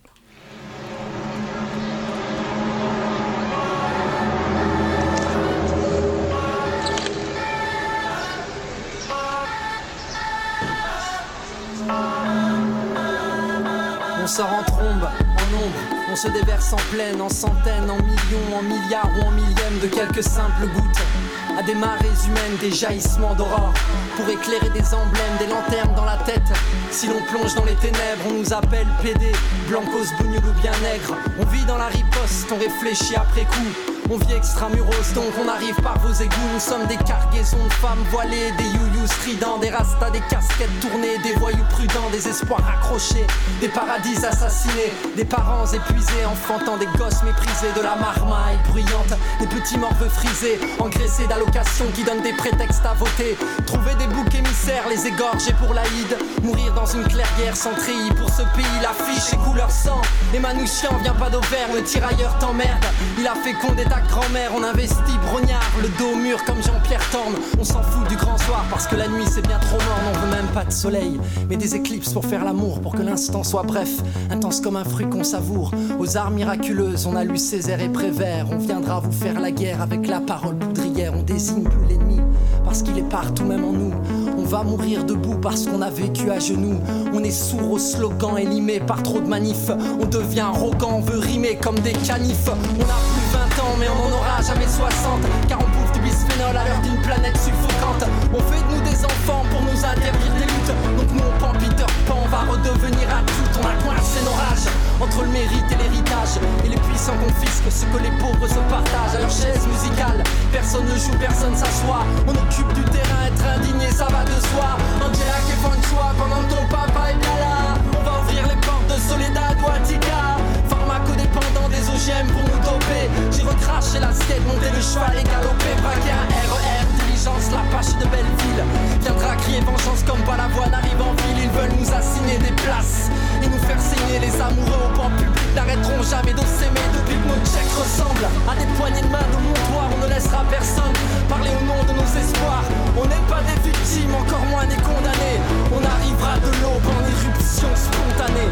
On sort en trombe, en ombre, on se déverse en pleine, en centaines, en millions, en milliards ou en millièmes de quelques simples gouttes. À des marées humaines, des jaillissements d'aurore, pour éclairer des emblèmes, des lanternes dans la tête. Si l'on plonge dans les ténèbres, on nous appelle PD, blancos, bougnoul ou bien nègre. On vit dans la riposte, on réfléchit après coup. On vit extramuros, donc on arrive par vos égouts. Nous sommes des cargaisons de femmes voilées, des youyous stridents, des rastas, des casquettes tournées, des voyous prudents, des espoirs accrochés, des paradis assassinés, des parents épuisés, enfantant des gosses méprisés, de la marmaille bruyante, des petits morveux frisés, engraissés d'allocations qui donnent des prétextes à voter. Trouver des boucs émissaires, les égorger pour l'Aïd, mourir dans une clairière sans treillis. Pour ce pays, l'affiche est couleur sang. Et Manouchian vient pas d'Auvergne, le tirailleur t'emmerde. Il a fécondé ta grand-mère, on investit brognard, le dos au mur comme Jean-Pierre Thorne. On s'en fout du grand soir parce que la nuit c'est bien trop morne. On veut même pas de soleil, mais des éclipses pour faire l'amour, pour que l'instant soit bref, intense comme un fruit qu'on savoure. Aux arts miraculeuses, on a lu Césaire et Prévert. On viendra vous faire la guerre avec la parole poudrière. On désigne plus l'ennemi parce qu'il est partout même en nous. On va mourir debout parce qu'on a vécu à genoux. On est sourd aux slogans élimés par trop de manifs. On devient arrogant, on veut rimer comme des canifs. On a plus 20 ans mais on n'en aura jamais 60, car on bouffe du bisphénol à l'heure d'une planète suffocante. On fait de nous des enfants pour nous interdire des luttes. Donc nous on prend Peter Pan, on va redevenir adultes. On a coincé nos rages entre le mérite et l'héritage, et les puissants confisquent ce que les pauvres se partagent. À leur chaise musicale, personne ne joue, personne s'assoit. On occupe du terrain, être indigné ça va de soi. Angela qui font le choix pendant que ton papa est bien là. On va ouvrir les portes de Soledad ou Attica. Pharmacodépendant des OGM pour nous doper. J'ai recraché l'assiette, monté le cheval et galopé. Braqué un RER, diligence, l'Apache de Belleville viendra crier vengeance comme Balavoine arrive en ville. Ils veulent nous assigner des places et nous faire saigner. Les amoureux au banc public n'arrêteront jamais de s'aimer depuis que nos chèques ressemblent à des poignées de main de montoir. On ne laissera personne parler au nom de nos espoirs. On n'est pas des victimes, encore moins des condamnés. On arrivera de l'aube en éruption spontanée.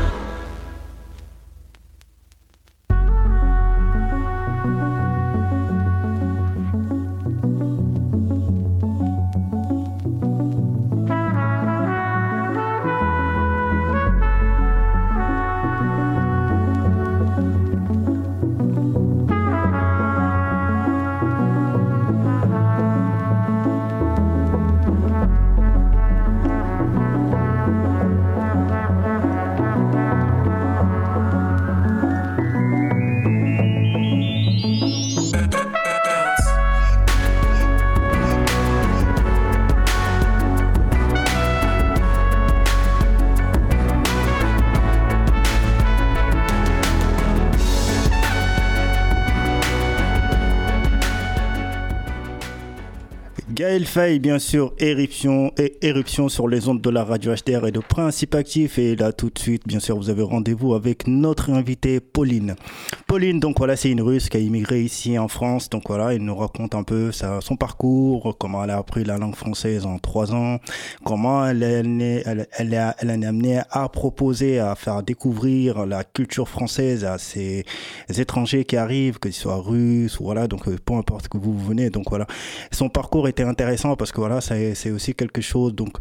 Gaël Faye, bien sûr, éruption sur les ondes de la radio HDR et de Principe Actif. Et là, tout de suite, bien sûr, vous avez rendez-vous avec notre invitée Pauline. Pauline, donc voilà, c'est une Russe qui a immigré ici en France. Donc voilà, elle nous raconte un peu son parcours, comment elle a appris la langue française en 3 ans, comment elle est amenée à proposer, à faire découvrir la culture française à ces étrangers qui arrivent, qu'ils soient russes, voilà, donc peu importe que vous venez. Donc voilà, son parcours était intéressant parce que voilà, c'est aussi quelque chose donc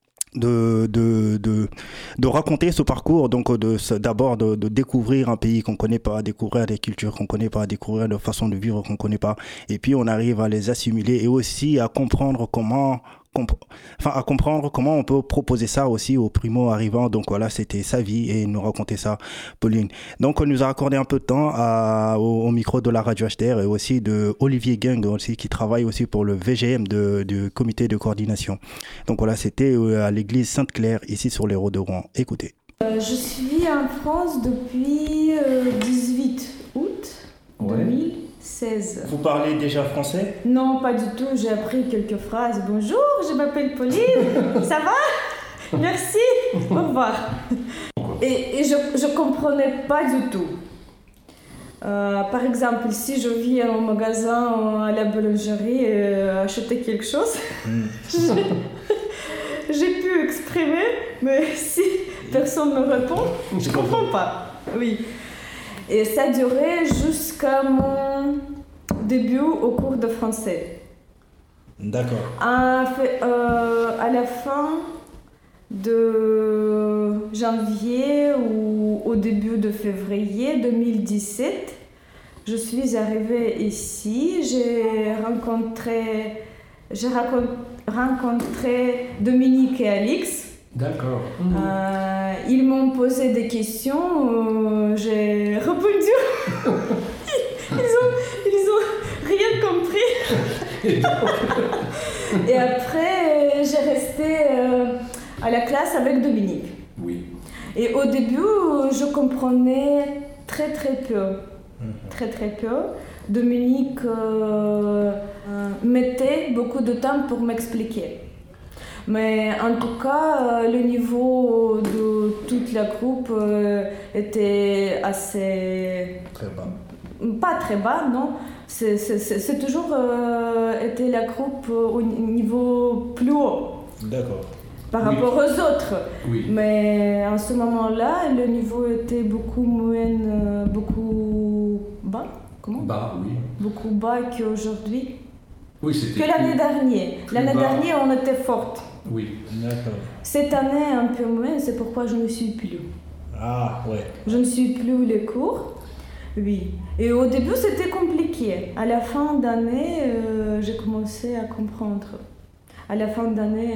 de raconter ce parcours, donc d'abord de découvrir un pays qu'on connaît pas, découvrir des cultures qu'on connaît pas, découvrir des façons de vivre qu'on connaît pas, et puis on arrive à les assimiler et aussi à comprendre comment on peut proposer ça aussi aux primo-arrivants. Donc voilà, c'était sa vie et nous raconter ça, Pauline. Donc on nous a accordé un peu de temps au micro de la radio HDR et aussi de Olivier Gang aussi, qui travaille aussi pour le VGM du comité de coordination. Donc voilà, c'était à l'église Sainte-Claire, ici sur les routes de Rouen. Écoutez. Je suis en France depuis 18 août 2016. 16. Vous parlez déjà français? Non, pas du tout. J'ai appris quelques phrases. Bonjour, je m'appelle Pauline. Ça va? Merci. Au revoir. Et je comprenais pas du tout. Par exemple, si je viens au magasin, à la boulangerie, acheter quelque chose, j'ai pu exprimer, mais si personne ne me répond, je comprends pas. Oui. Et ça durait jusqu'à mon début au cours de français. D'accord. À la fin de janvier ou au début de février 2017, je suis arrivée ici. J'ai rencontré Dominique et Alix. D'accord. Ils m'ont posé des questions, j'ai répondu. ils ont rien compris. Et après, j'ai resté à la classe avec Dominique. Oui. Et au début, je comprenais très peu. Très peu. Dominique mettait beaucoup de temps pour m'expliquer. Mais en tout cas, le niveau de toute la groupe était assez... Très bas. Pas très bas, non. C'est toujours été la groupe au niveau plus haut. D'accord. Par rapport aux autres. Oui. Mais en ce moment-là, le niveau était beaucoup moins... beaucoup bas. Comment? Bas, oui. Beaucoup bas qu'aujourd'hui. Oui, c'était... Que l'année dernière. L'année dernière, on était forte. Oui. D'accord. Cette année, un peu moins, c'est pourquoi je ne suis plus. Ah, ouais. Je ne suis plus les cours. Oui. Et au début, c'était compliqué. À la fin d'année, j'ai commencé à comprendre. À la fin d'année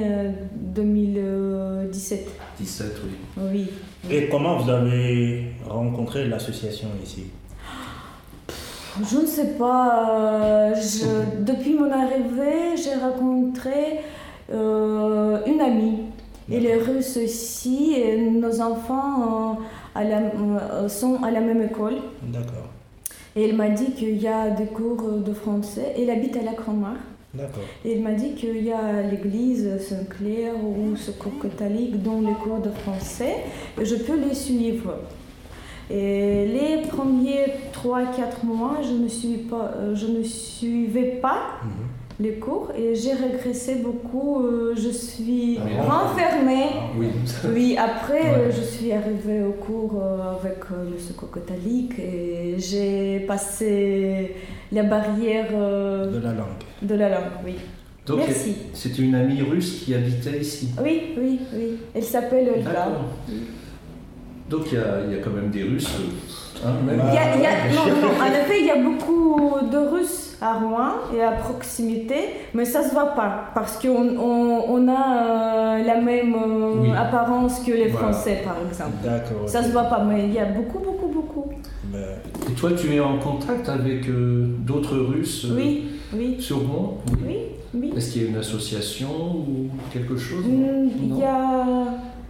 2017. 17, oui. Oui. Et comment vous avez rencontré l'association ici? Je ne sais pas. Depuis mon arrivée, j'ai rencontré une amie. Elle est russe aussi et nos enfants sont à la même école. D'accord. Et elle m'a dit qu'il y a des cours de français. Elle habite à la Grand-Mare. D'accord. Et elle m'a dit qu'il y a l'église Saint-Clair ou Secours catholique dans les cours de français. Et je peux les suivre. Et les premiers 3-4 mois, je ne suivais pas les cours et j'ai régressé beaucoup. Je suis renfermée. Oui. Oui, après, je suis arrivée au cours avec le Secours catholique et j'ai passé la barrière de la langue. De la langue, oui. Donc, merci. C'était une amie russe qui habitait ici. Oui. Elle s'appelle Olga. D'accord. Donc il y a quand même des Russes. Même non, en effet, il y a beaucoup de Russes à Rouen et à proximité, mais ça se voit pas parce qu'on a la même apparence que les Français, par exemple. D'accord. Ça se voit pas, mais il y a beaucoup. Et toi, tu es en contact avec d'autres Russes sur Rouen? Oui. Est-ce qu'il y a une association ou quelque chose? Il y a...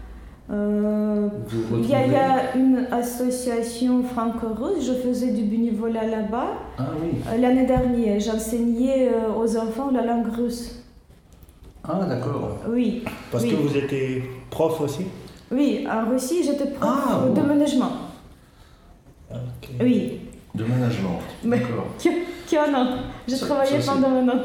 Il y a une association franco-russe, je faisais du bénévolat là-bas. Ah oui. L'année dernière, j'enseignais aux enfants la langue russe. Ah d'accord. Oui. Parce que vous étiez prof aussi? Oui, en Russie, j'étais prof de management. Okay. Oui. De management, d'accord. Non, j'ai travaillé pendant un an.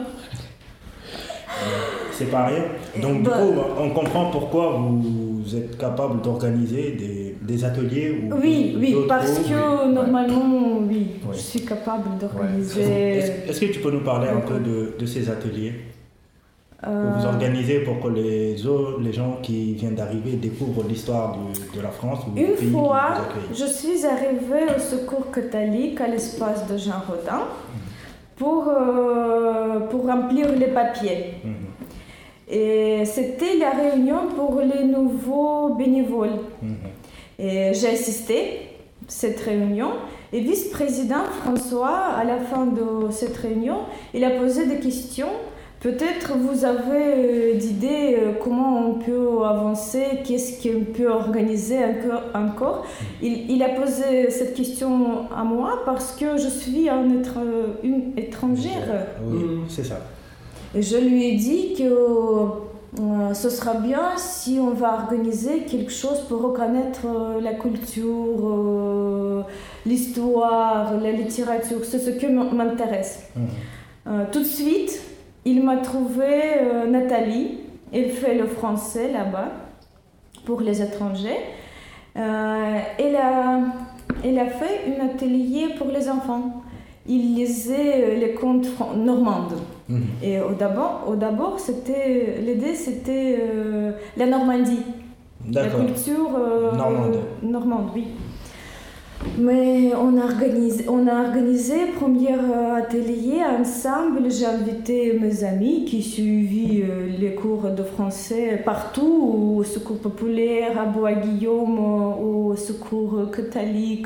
C'est pas rien. Donc du coup, on comprend pourquoi vous êtes capable d'organiser des ateliers ou oui, parce que normalement, je suis capable d'organiser... Est-ce que tu peux nous parler un peu de ces ateliers que vous organisez pour que les gens qui viennent d'arriver découvrent l'histoire de la France ou Une fois, je suis arrivée au Secours catholique à l'espace de Jean Rodin pour remplir les papiers. Et c'était la réunion pour les nouveaux bénévoles. Et j'ai assisté à cette réunion. Et vice-président François, à la fin de cette réunion, il a posé des questions Peut-être vous avez d'idées comment on peut avancer, qu'est-ce qu'on peut organiser encore. Il a posé cette question à moi parce que je suis une étrangère. Oui, c'est ça. Et je lui ai dit que ce sera bien si on va organiser quelque chose pour reconnaître la culture, l'histoire, la littérature. C'est ce qui m'intéresse. Tout de suite, il m'a trouvé Nathalie. Elle fait le français là-bas pour les étrangers. Elle a fait un atelier pour les enfants. Il lisait les contes normands. Et au d'abord, l'idée c'était la Normandie, la culture normande, oui. Mais on a organisé premier atelier ensemble. J'ai invité mes amis qui suivaient les cours de français partout, au Secours populaire, à Bois-Guillaume, au Secours catholique.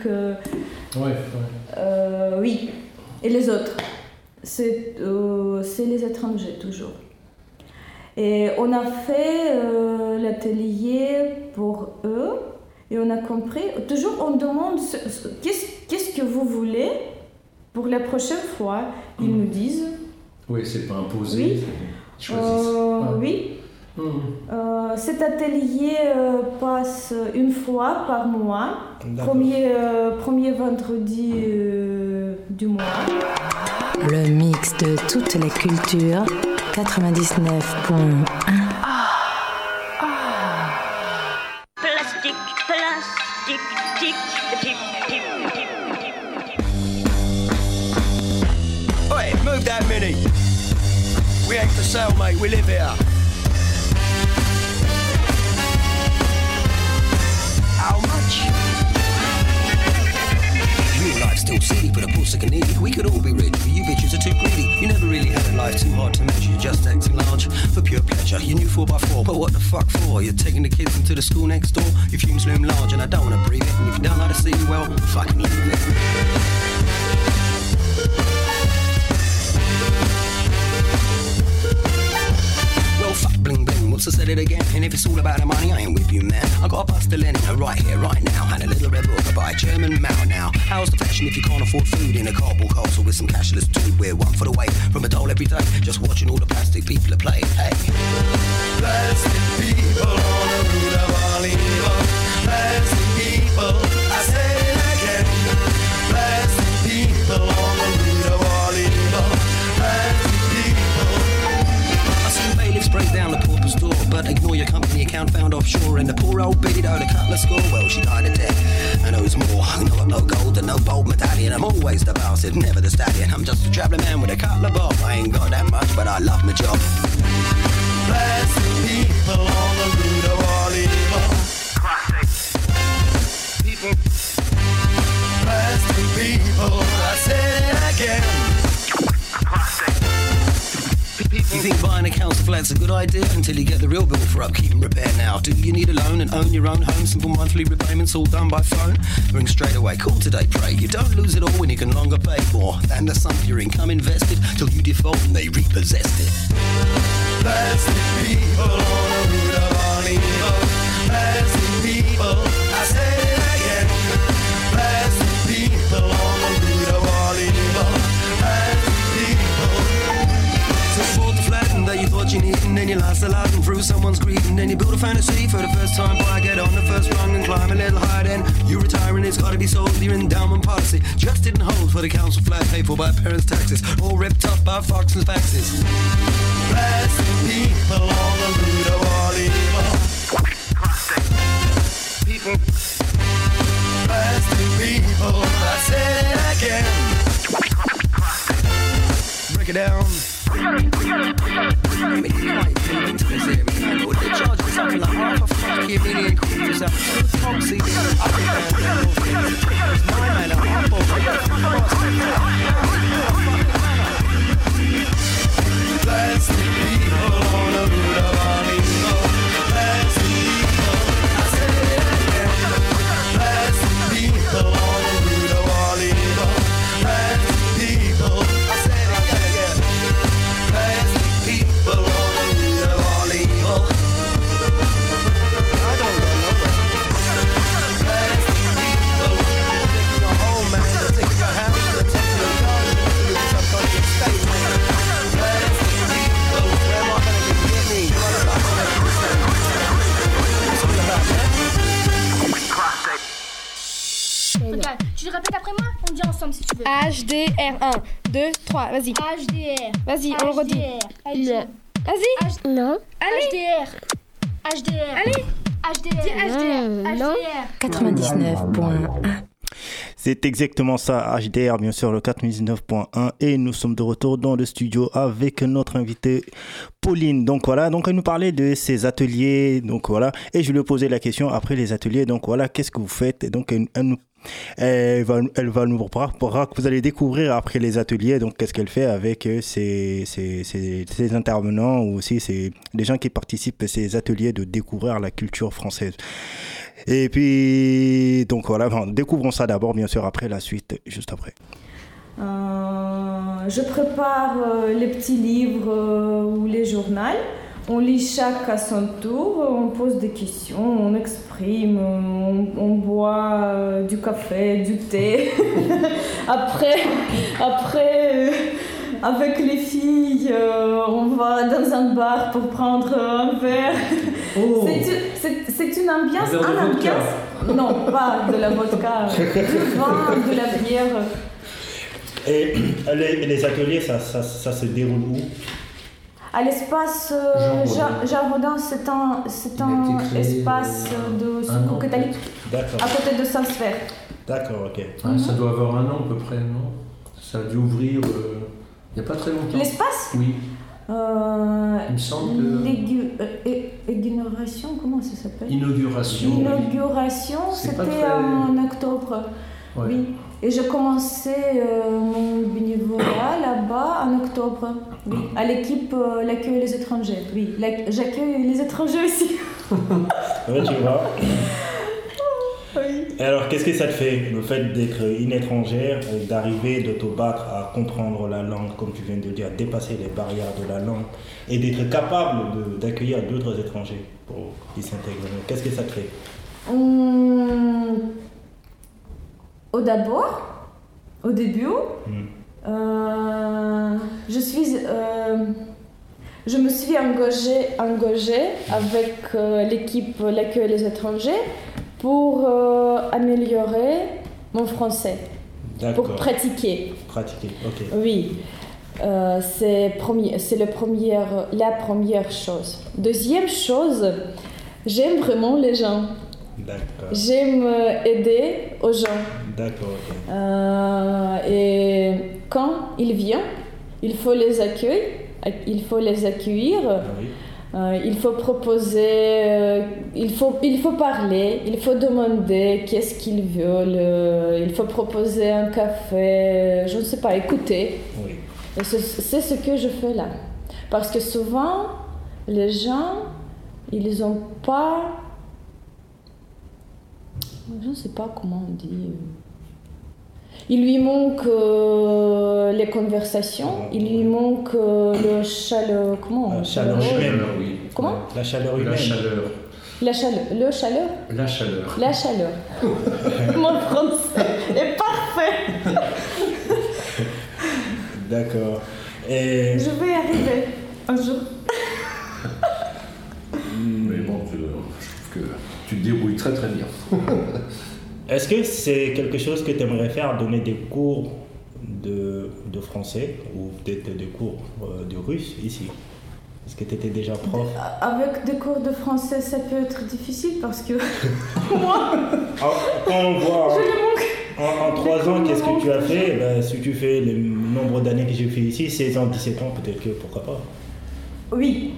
Oui, et les autres. C'est les étrangers toujours. Et on a fait l'atelier pour eux. Et on a compris, toujours on demande qu'est-ce que vous voulez pour la prochaine fois. Ils nous disent. Oui, c'est pas imposé. Oui. Oui. Cet atelier passe une fois par mois, premier vendredi du mois. Le mix de toutes les cultures, 99.1. Oi, move that mini. We ain't for sale, mate. We live here. How much? Real life's still silly, but a pulse like an idiot. We could all be rich, but you bitches are too greedy. You never really had a life too hard to measure. You're just acting large for pure pleasure. You knew 4x4, but what the fuck for? You're taking the kids into the school next door. Your fumes loom large, and I don't wanna breathe it. And if you don't like to see me, well, fucking leave it. Fuck bling bling, what's I said it again? And if it's all about the money, I ain't with you, man. I got a bust of Lenin right here, right now. And a little red book by a German Mao now. How's the fashion if you can't afford food in a cardboard castle with some cashless dude? We're one for the weight from a doll every day, just watching all the plastic people are playing. Hey, plastic people on the route of Hollywood. Plastic people, I say it again. Plastic people on the route of Hollywood. Plastic people. I see bailiffs break down the pauper's door, but ignore your company account found offshore. And the poor old biddy though the cutler score, well she died of death. And who's more? No, got no gold and no gold medallion. I'm always the bastard, never the stallion. I'm just a travelling man with a cutler bob. I ain't got that much, but I love my job. Plastic people on the route of Hollywood. Classic. People. Plastic people, I said it again. Classic. You think buying a council flat's a good idea until you get the real bill for upkeep and repair now. Do you need a loan and own your own home? Simple monthly repayments all done by phone. Ring straight away, call today, pray. You don't lose it all when you can longer pay more than the sum of your income invested till you default and they repossessed it. Plastic people on the route of Hollywood. Plastic people, I say it again. Plastic people on the route of Hollywood. Plastic people. So bought the flat and that you thought you needed, and then you lost a lot and through someone's greed, and then you build a fantasy for the first time. Boy, get on the first rung and climb a little higher, then you retire and it's gotta be sold. Your endowment policy just didn't hold for the council flat paid for by parents' taxes, all ripped up by Fox and faxes. Plastic people on the route of Hollywood. Classic. People. Plastic people, I said it again. Classic. Break it down. We gotta into this area. What they charge for something like half a fucking million quid for something so foxy. Plastic people on the route of Hollywood. Plastic people, I said it again. Plastic people on the route of Hollywood. Plastic people, I said it again. Plastic people. après moi, on dit ensemble si tu veux. HDR, 1, 2, 3, vas-y. HDR. Vas-y, on le redit. Non. Vas-y. Non. Allez. HDR. Allez. HDR. Dis HDR. Non. 99.1. C'est exactement ça, HDR, bien sûr, le 99.1. Et nous sommes de retour dans le studio avec notre invitée Pauline. Donc voilà, donc elle nous parlait de ses ateliers. Donc voilà, et je lui ai posé la question après les ateliers. Donc voilà, qu'est-ce que vous faites? Et donc elle va nous vous allez découvrir après les ateliers. Donc qu'est-ce qu'elle fait avec ses intervenants ou aussi les gens qui participent à ces ateliers de découvrir la culture française. Et puis, donc voilà, découvrons ça d'abord, bien sûr, après la suite, juste après. Je prépare les petits livres ou les journaux. On lit chaque à son tour, on pose des questions, on exprime, on boit du café, du thé. Après, avec les filles, on va dans un bar pour prendre un verre. Oh. C'est une ambiance. Non, pas de la vodka, du vin, de la bière. Et les ateliers, ça se déroule où? À l'espace Jean Rodin, c'est un espace de secours catholique à côté de Saint-Sphère. D'accord, ok. Ah, ça doit avoir un an à peu près, non? Ça a dû ouvrir il n'y a pas très longtemps. L'espace? Oui. Il me semble que... Inauguration, comment ça s'appelle? Inauguration, c'était en octobre. Ouais. Oui. Et j'ai commencé mon bénévolat là-bas en octobre. Oui. À l'équipe l'accueil des étrangers. Oui, j'accueille les étrangers aussi. Ouais, tu vois. Oui. Et alors, qu'est-ce que ça te fait, le fait d'être une étrangère, d'arriver, de te battre à comprendre la langue, comme tu viens de dire, dépasser les barrières de la langue et d'être capable d'accueillir d'autres étrangers pour qu'ils s'intègrent? Qu'est-ce que ça te fait? Au début, je me suis engagée avec l'équipe l'accueil des étrangers pour améliorer mon français, pour pratiquer. Ok. Oui, c'est la première chose. Deuxième chose, j'aime vraiment les gens. D'accord. J'aime aider aux gens. D'accord, ok. Et quand ils viennent, il faut les accueillir. Oui. Il faut proposer, il faut parler, il faut demander qu'est-ce qu'ils veulent, il faut proposer un café, je ne sais pas, écouter. Oui. Et c'est ce que je fais là. Parce que souvent, les gens, ils n'ont pas... Je ne sais pas comment on dit... Il lui manque les conversations, il lui manque le chaleur. Comment la chaleur humaine, oui. Comment? La chaleur humaine. La chaleur. La chaleur. Mon français est parfait. D'accord. Et... Je vais y arriver un jour. Mais bon, je trouve que tu te débrouilles très très bien. Est-ce que c'est quelque chose que tu aimerais faire, donner des cours de français ou peut-être des cours de russe ici? Est-ce que tu étais déjà prof? Avec des cours de français, ça peut être difficile parce que moi, quand on voit en 3 ans, qu'est-ce que tu as fait? Ben, si tu fais le nombre d'années que j'ai fait ici, 16 ans, 17 ans, peut-être que pourquoi pas? Oui.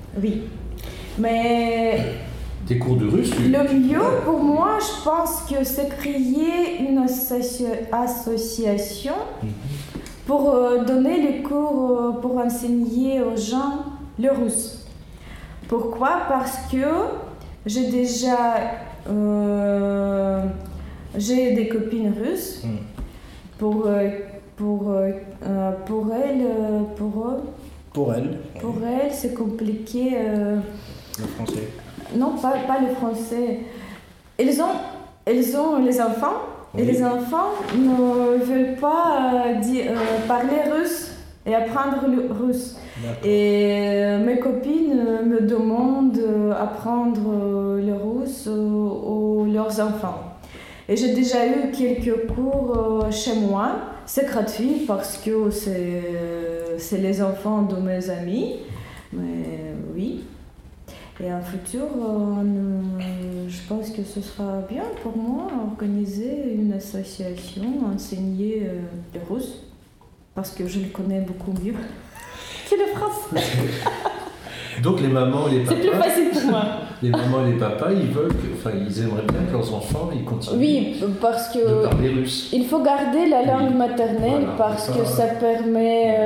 Mais... Des cours de russe? Le mieux pour moi, je pense que c'est créer une association pour donner les cours, pour enseigner aux gens le russe. Pourquoi? Parce que j'ai des copines russes. Pour elles, c'est compliqué. Le français. Non, pas le français. Ils ont les enfants, oui. Et les enfants ne veulent pas parler russe et apprendre le russe. D'accord. Et mes copines me demandent d'apprendre le russe aux leurs enfants. Et j'ai déjà eu quelques cours chez moi. C'est gratuit parce que c'est les enfants de mes amis. Mais oui. Et en futur, je pense que ce sera bien pour moi organiser une association, enseigner le russe. Parce que je le connais beaucoup mieux que le français. Donc les mamans et les papas... C'est plus facile pour moi. Les mamans et les papas, ils aimeraient bien que leurs enfants ils continuent parce que de parler russe. Il faut garder la langue maternelle parce que ça permet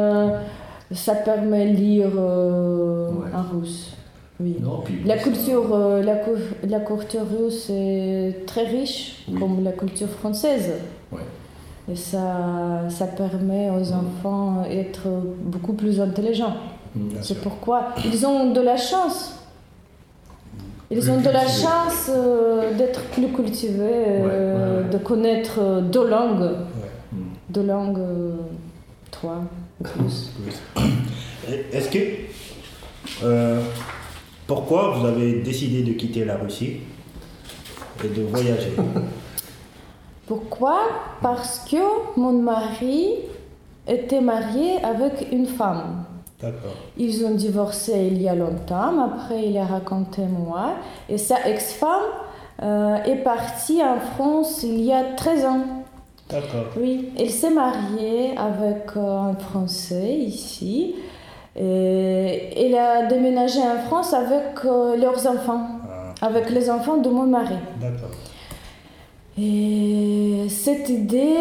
de lire en russe. Oui. Non, puis, la culture russe est très riche, comme la culture française. Ouais. Et ça permet aux enfants d'être beaucoup plus intelligents. C'est pourquoi ils ont de la chance. Ils ont de la chance d'être plus cultivés, de connaître deux langues. Deux langues, trois ou plus. Est-ce que... pourquoi vous avez décidé de quitter la Russie et de voyager? Pourquoi? Parce que mon mari était marié avec une femme. D'accord. Ils ont divorcé il y a longtemps, après il a raconté moi. Et sa ex-femme est partie en France il y a 13 ans. D'accord. Oui, elle s'est mariée avec un Français ici. Et elle a déménagé en France avec leurs enfants, avec les enfants de mon mari. D'accord. Et cette idée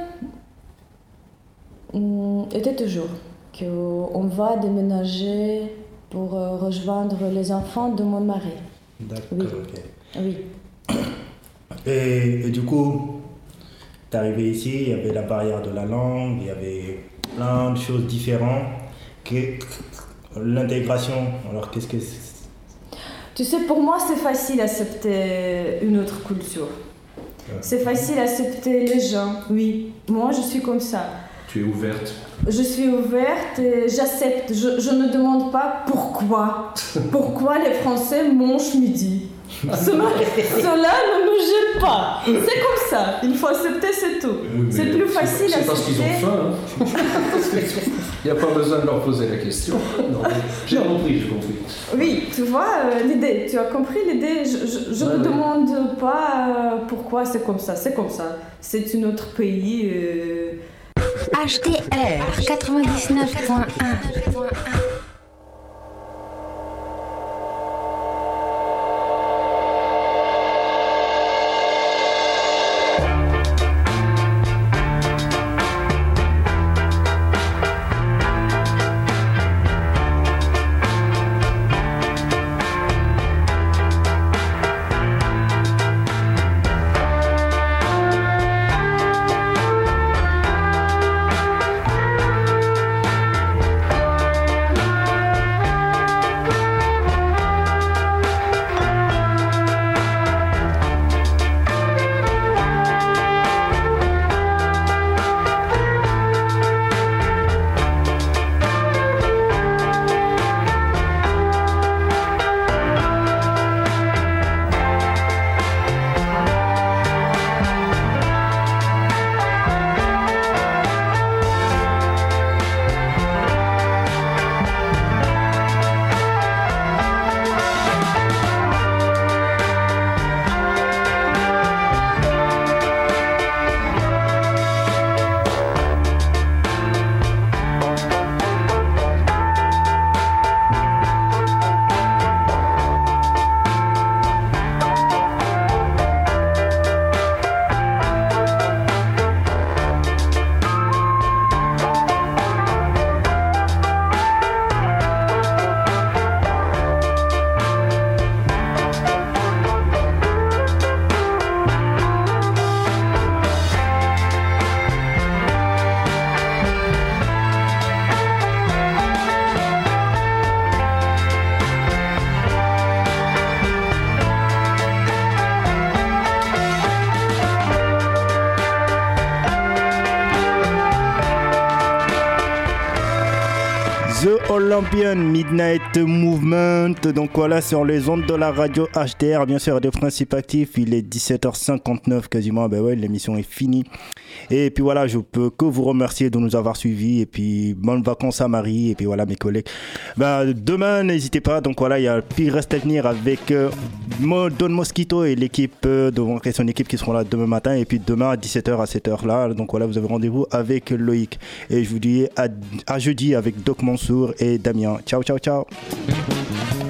était toujours qu'on va déménager pour rejoindre les enfants de mon mari. D'accord, oui. ok. Oui. Et du coup, t'es arrivé ici, il y avait la barrière de la langue, il y avait plein de choses différentes. L'intégration, alors qu'est-ce que c'est? Tu sais, pour moi, c'est facile d'accepter une autre culture. C'est facile d'accepter les gens, oui. Moi, je suis comme ça. Tu es ouverte. Je suis ouverte et j'accepte. Je ne demande pas pourquoi. Pourquoi les Français mangent midi. Cela ne me gêne pas. C'est comme ça. Il faut accepter, c'est tout. Oui, c'est plus facile à accepter. C'est parce qu'ils ont faim. Hein. Il n'y a pas besoin de leur poser la question. Non, j'ai compris. Oui, tu vois l'idée. Tu as compris l'idée. Je ne demande pas pourquoi c'est comme ça. C'est comme ça. C'est un autre pays. HDR 99.1. Colombian Midnight Movement. Donc voilà, sur les ondes de la radio HDR, bien sûr, de principe actif. Il est 17h59 quasiment. Ben ouais, l'émission est finie. Et puis voilà, je peux que vous remercier de nous avoir suivis. Et puis bonnes vacances à Marie. Et puis voilà, mes collègues. Ben, demain, n'hésitez pas. Donc voilà, il y a Pire reste à venir avec Don Mosquito et l'équipe, et son équipe qui seront là demain matin. Et puis demain à 17h à cette heure-là. Donc voilà, vous avez rendez-vous avec Loïc. Et je vous dis à jeudi avec Doc Mansour et Damien. Ciao, ciao, ciao.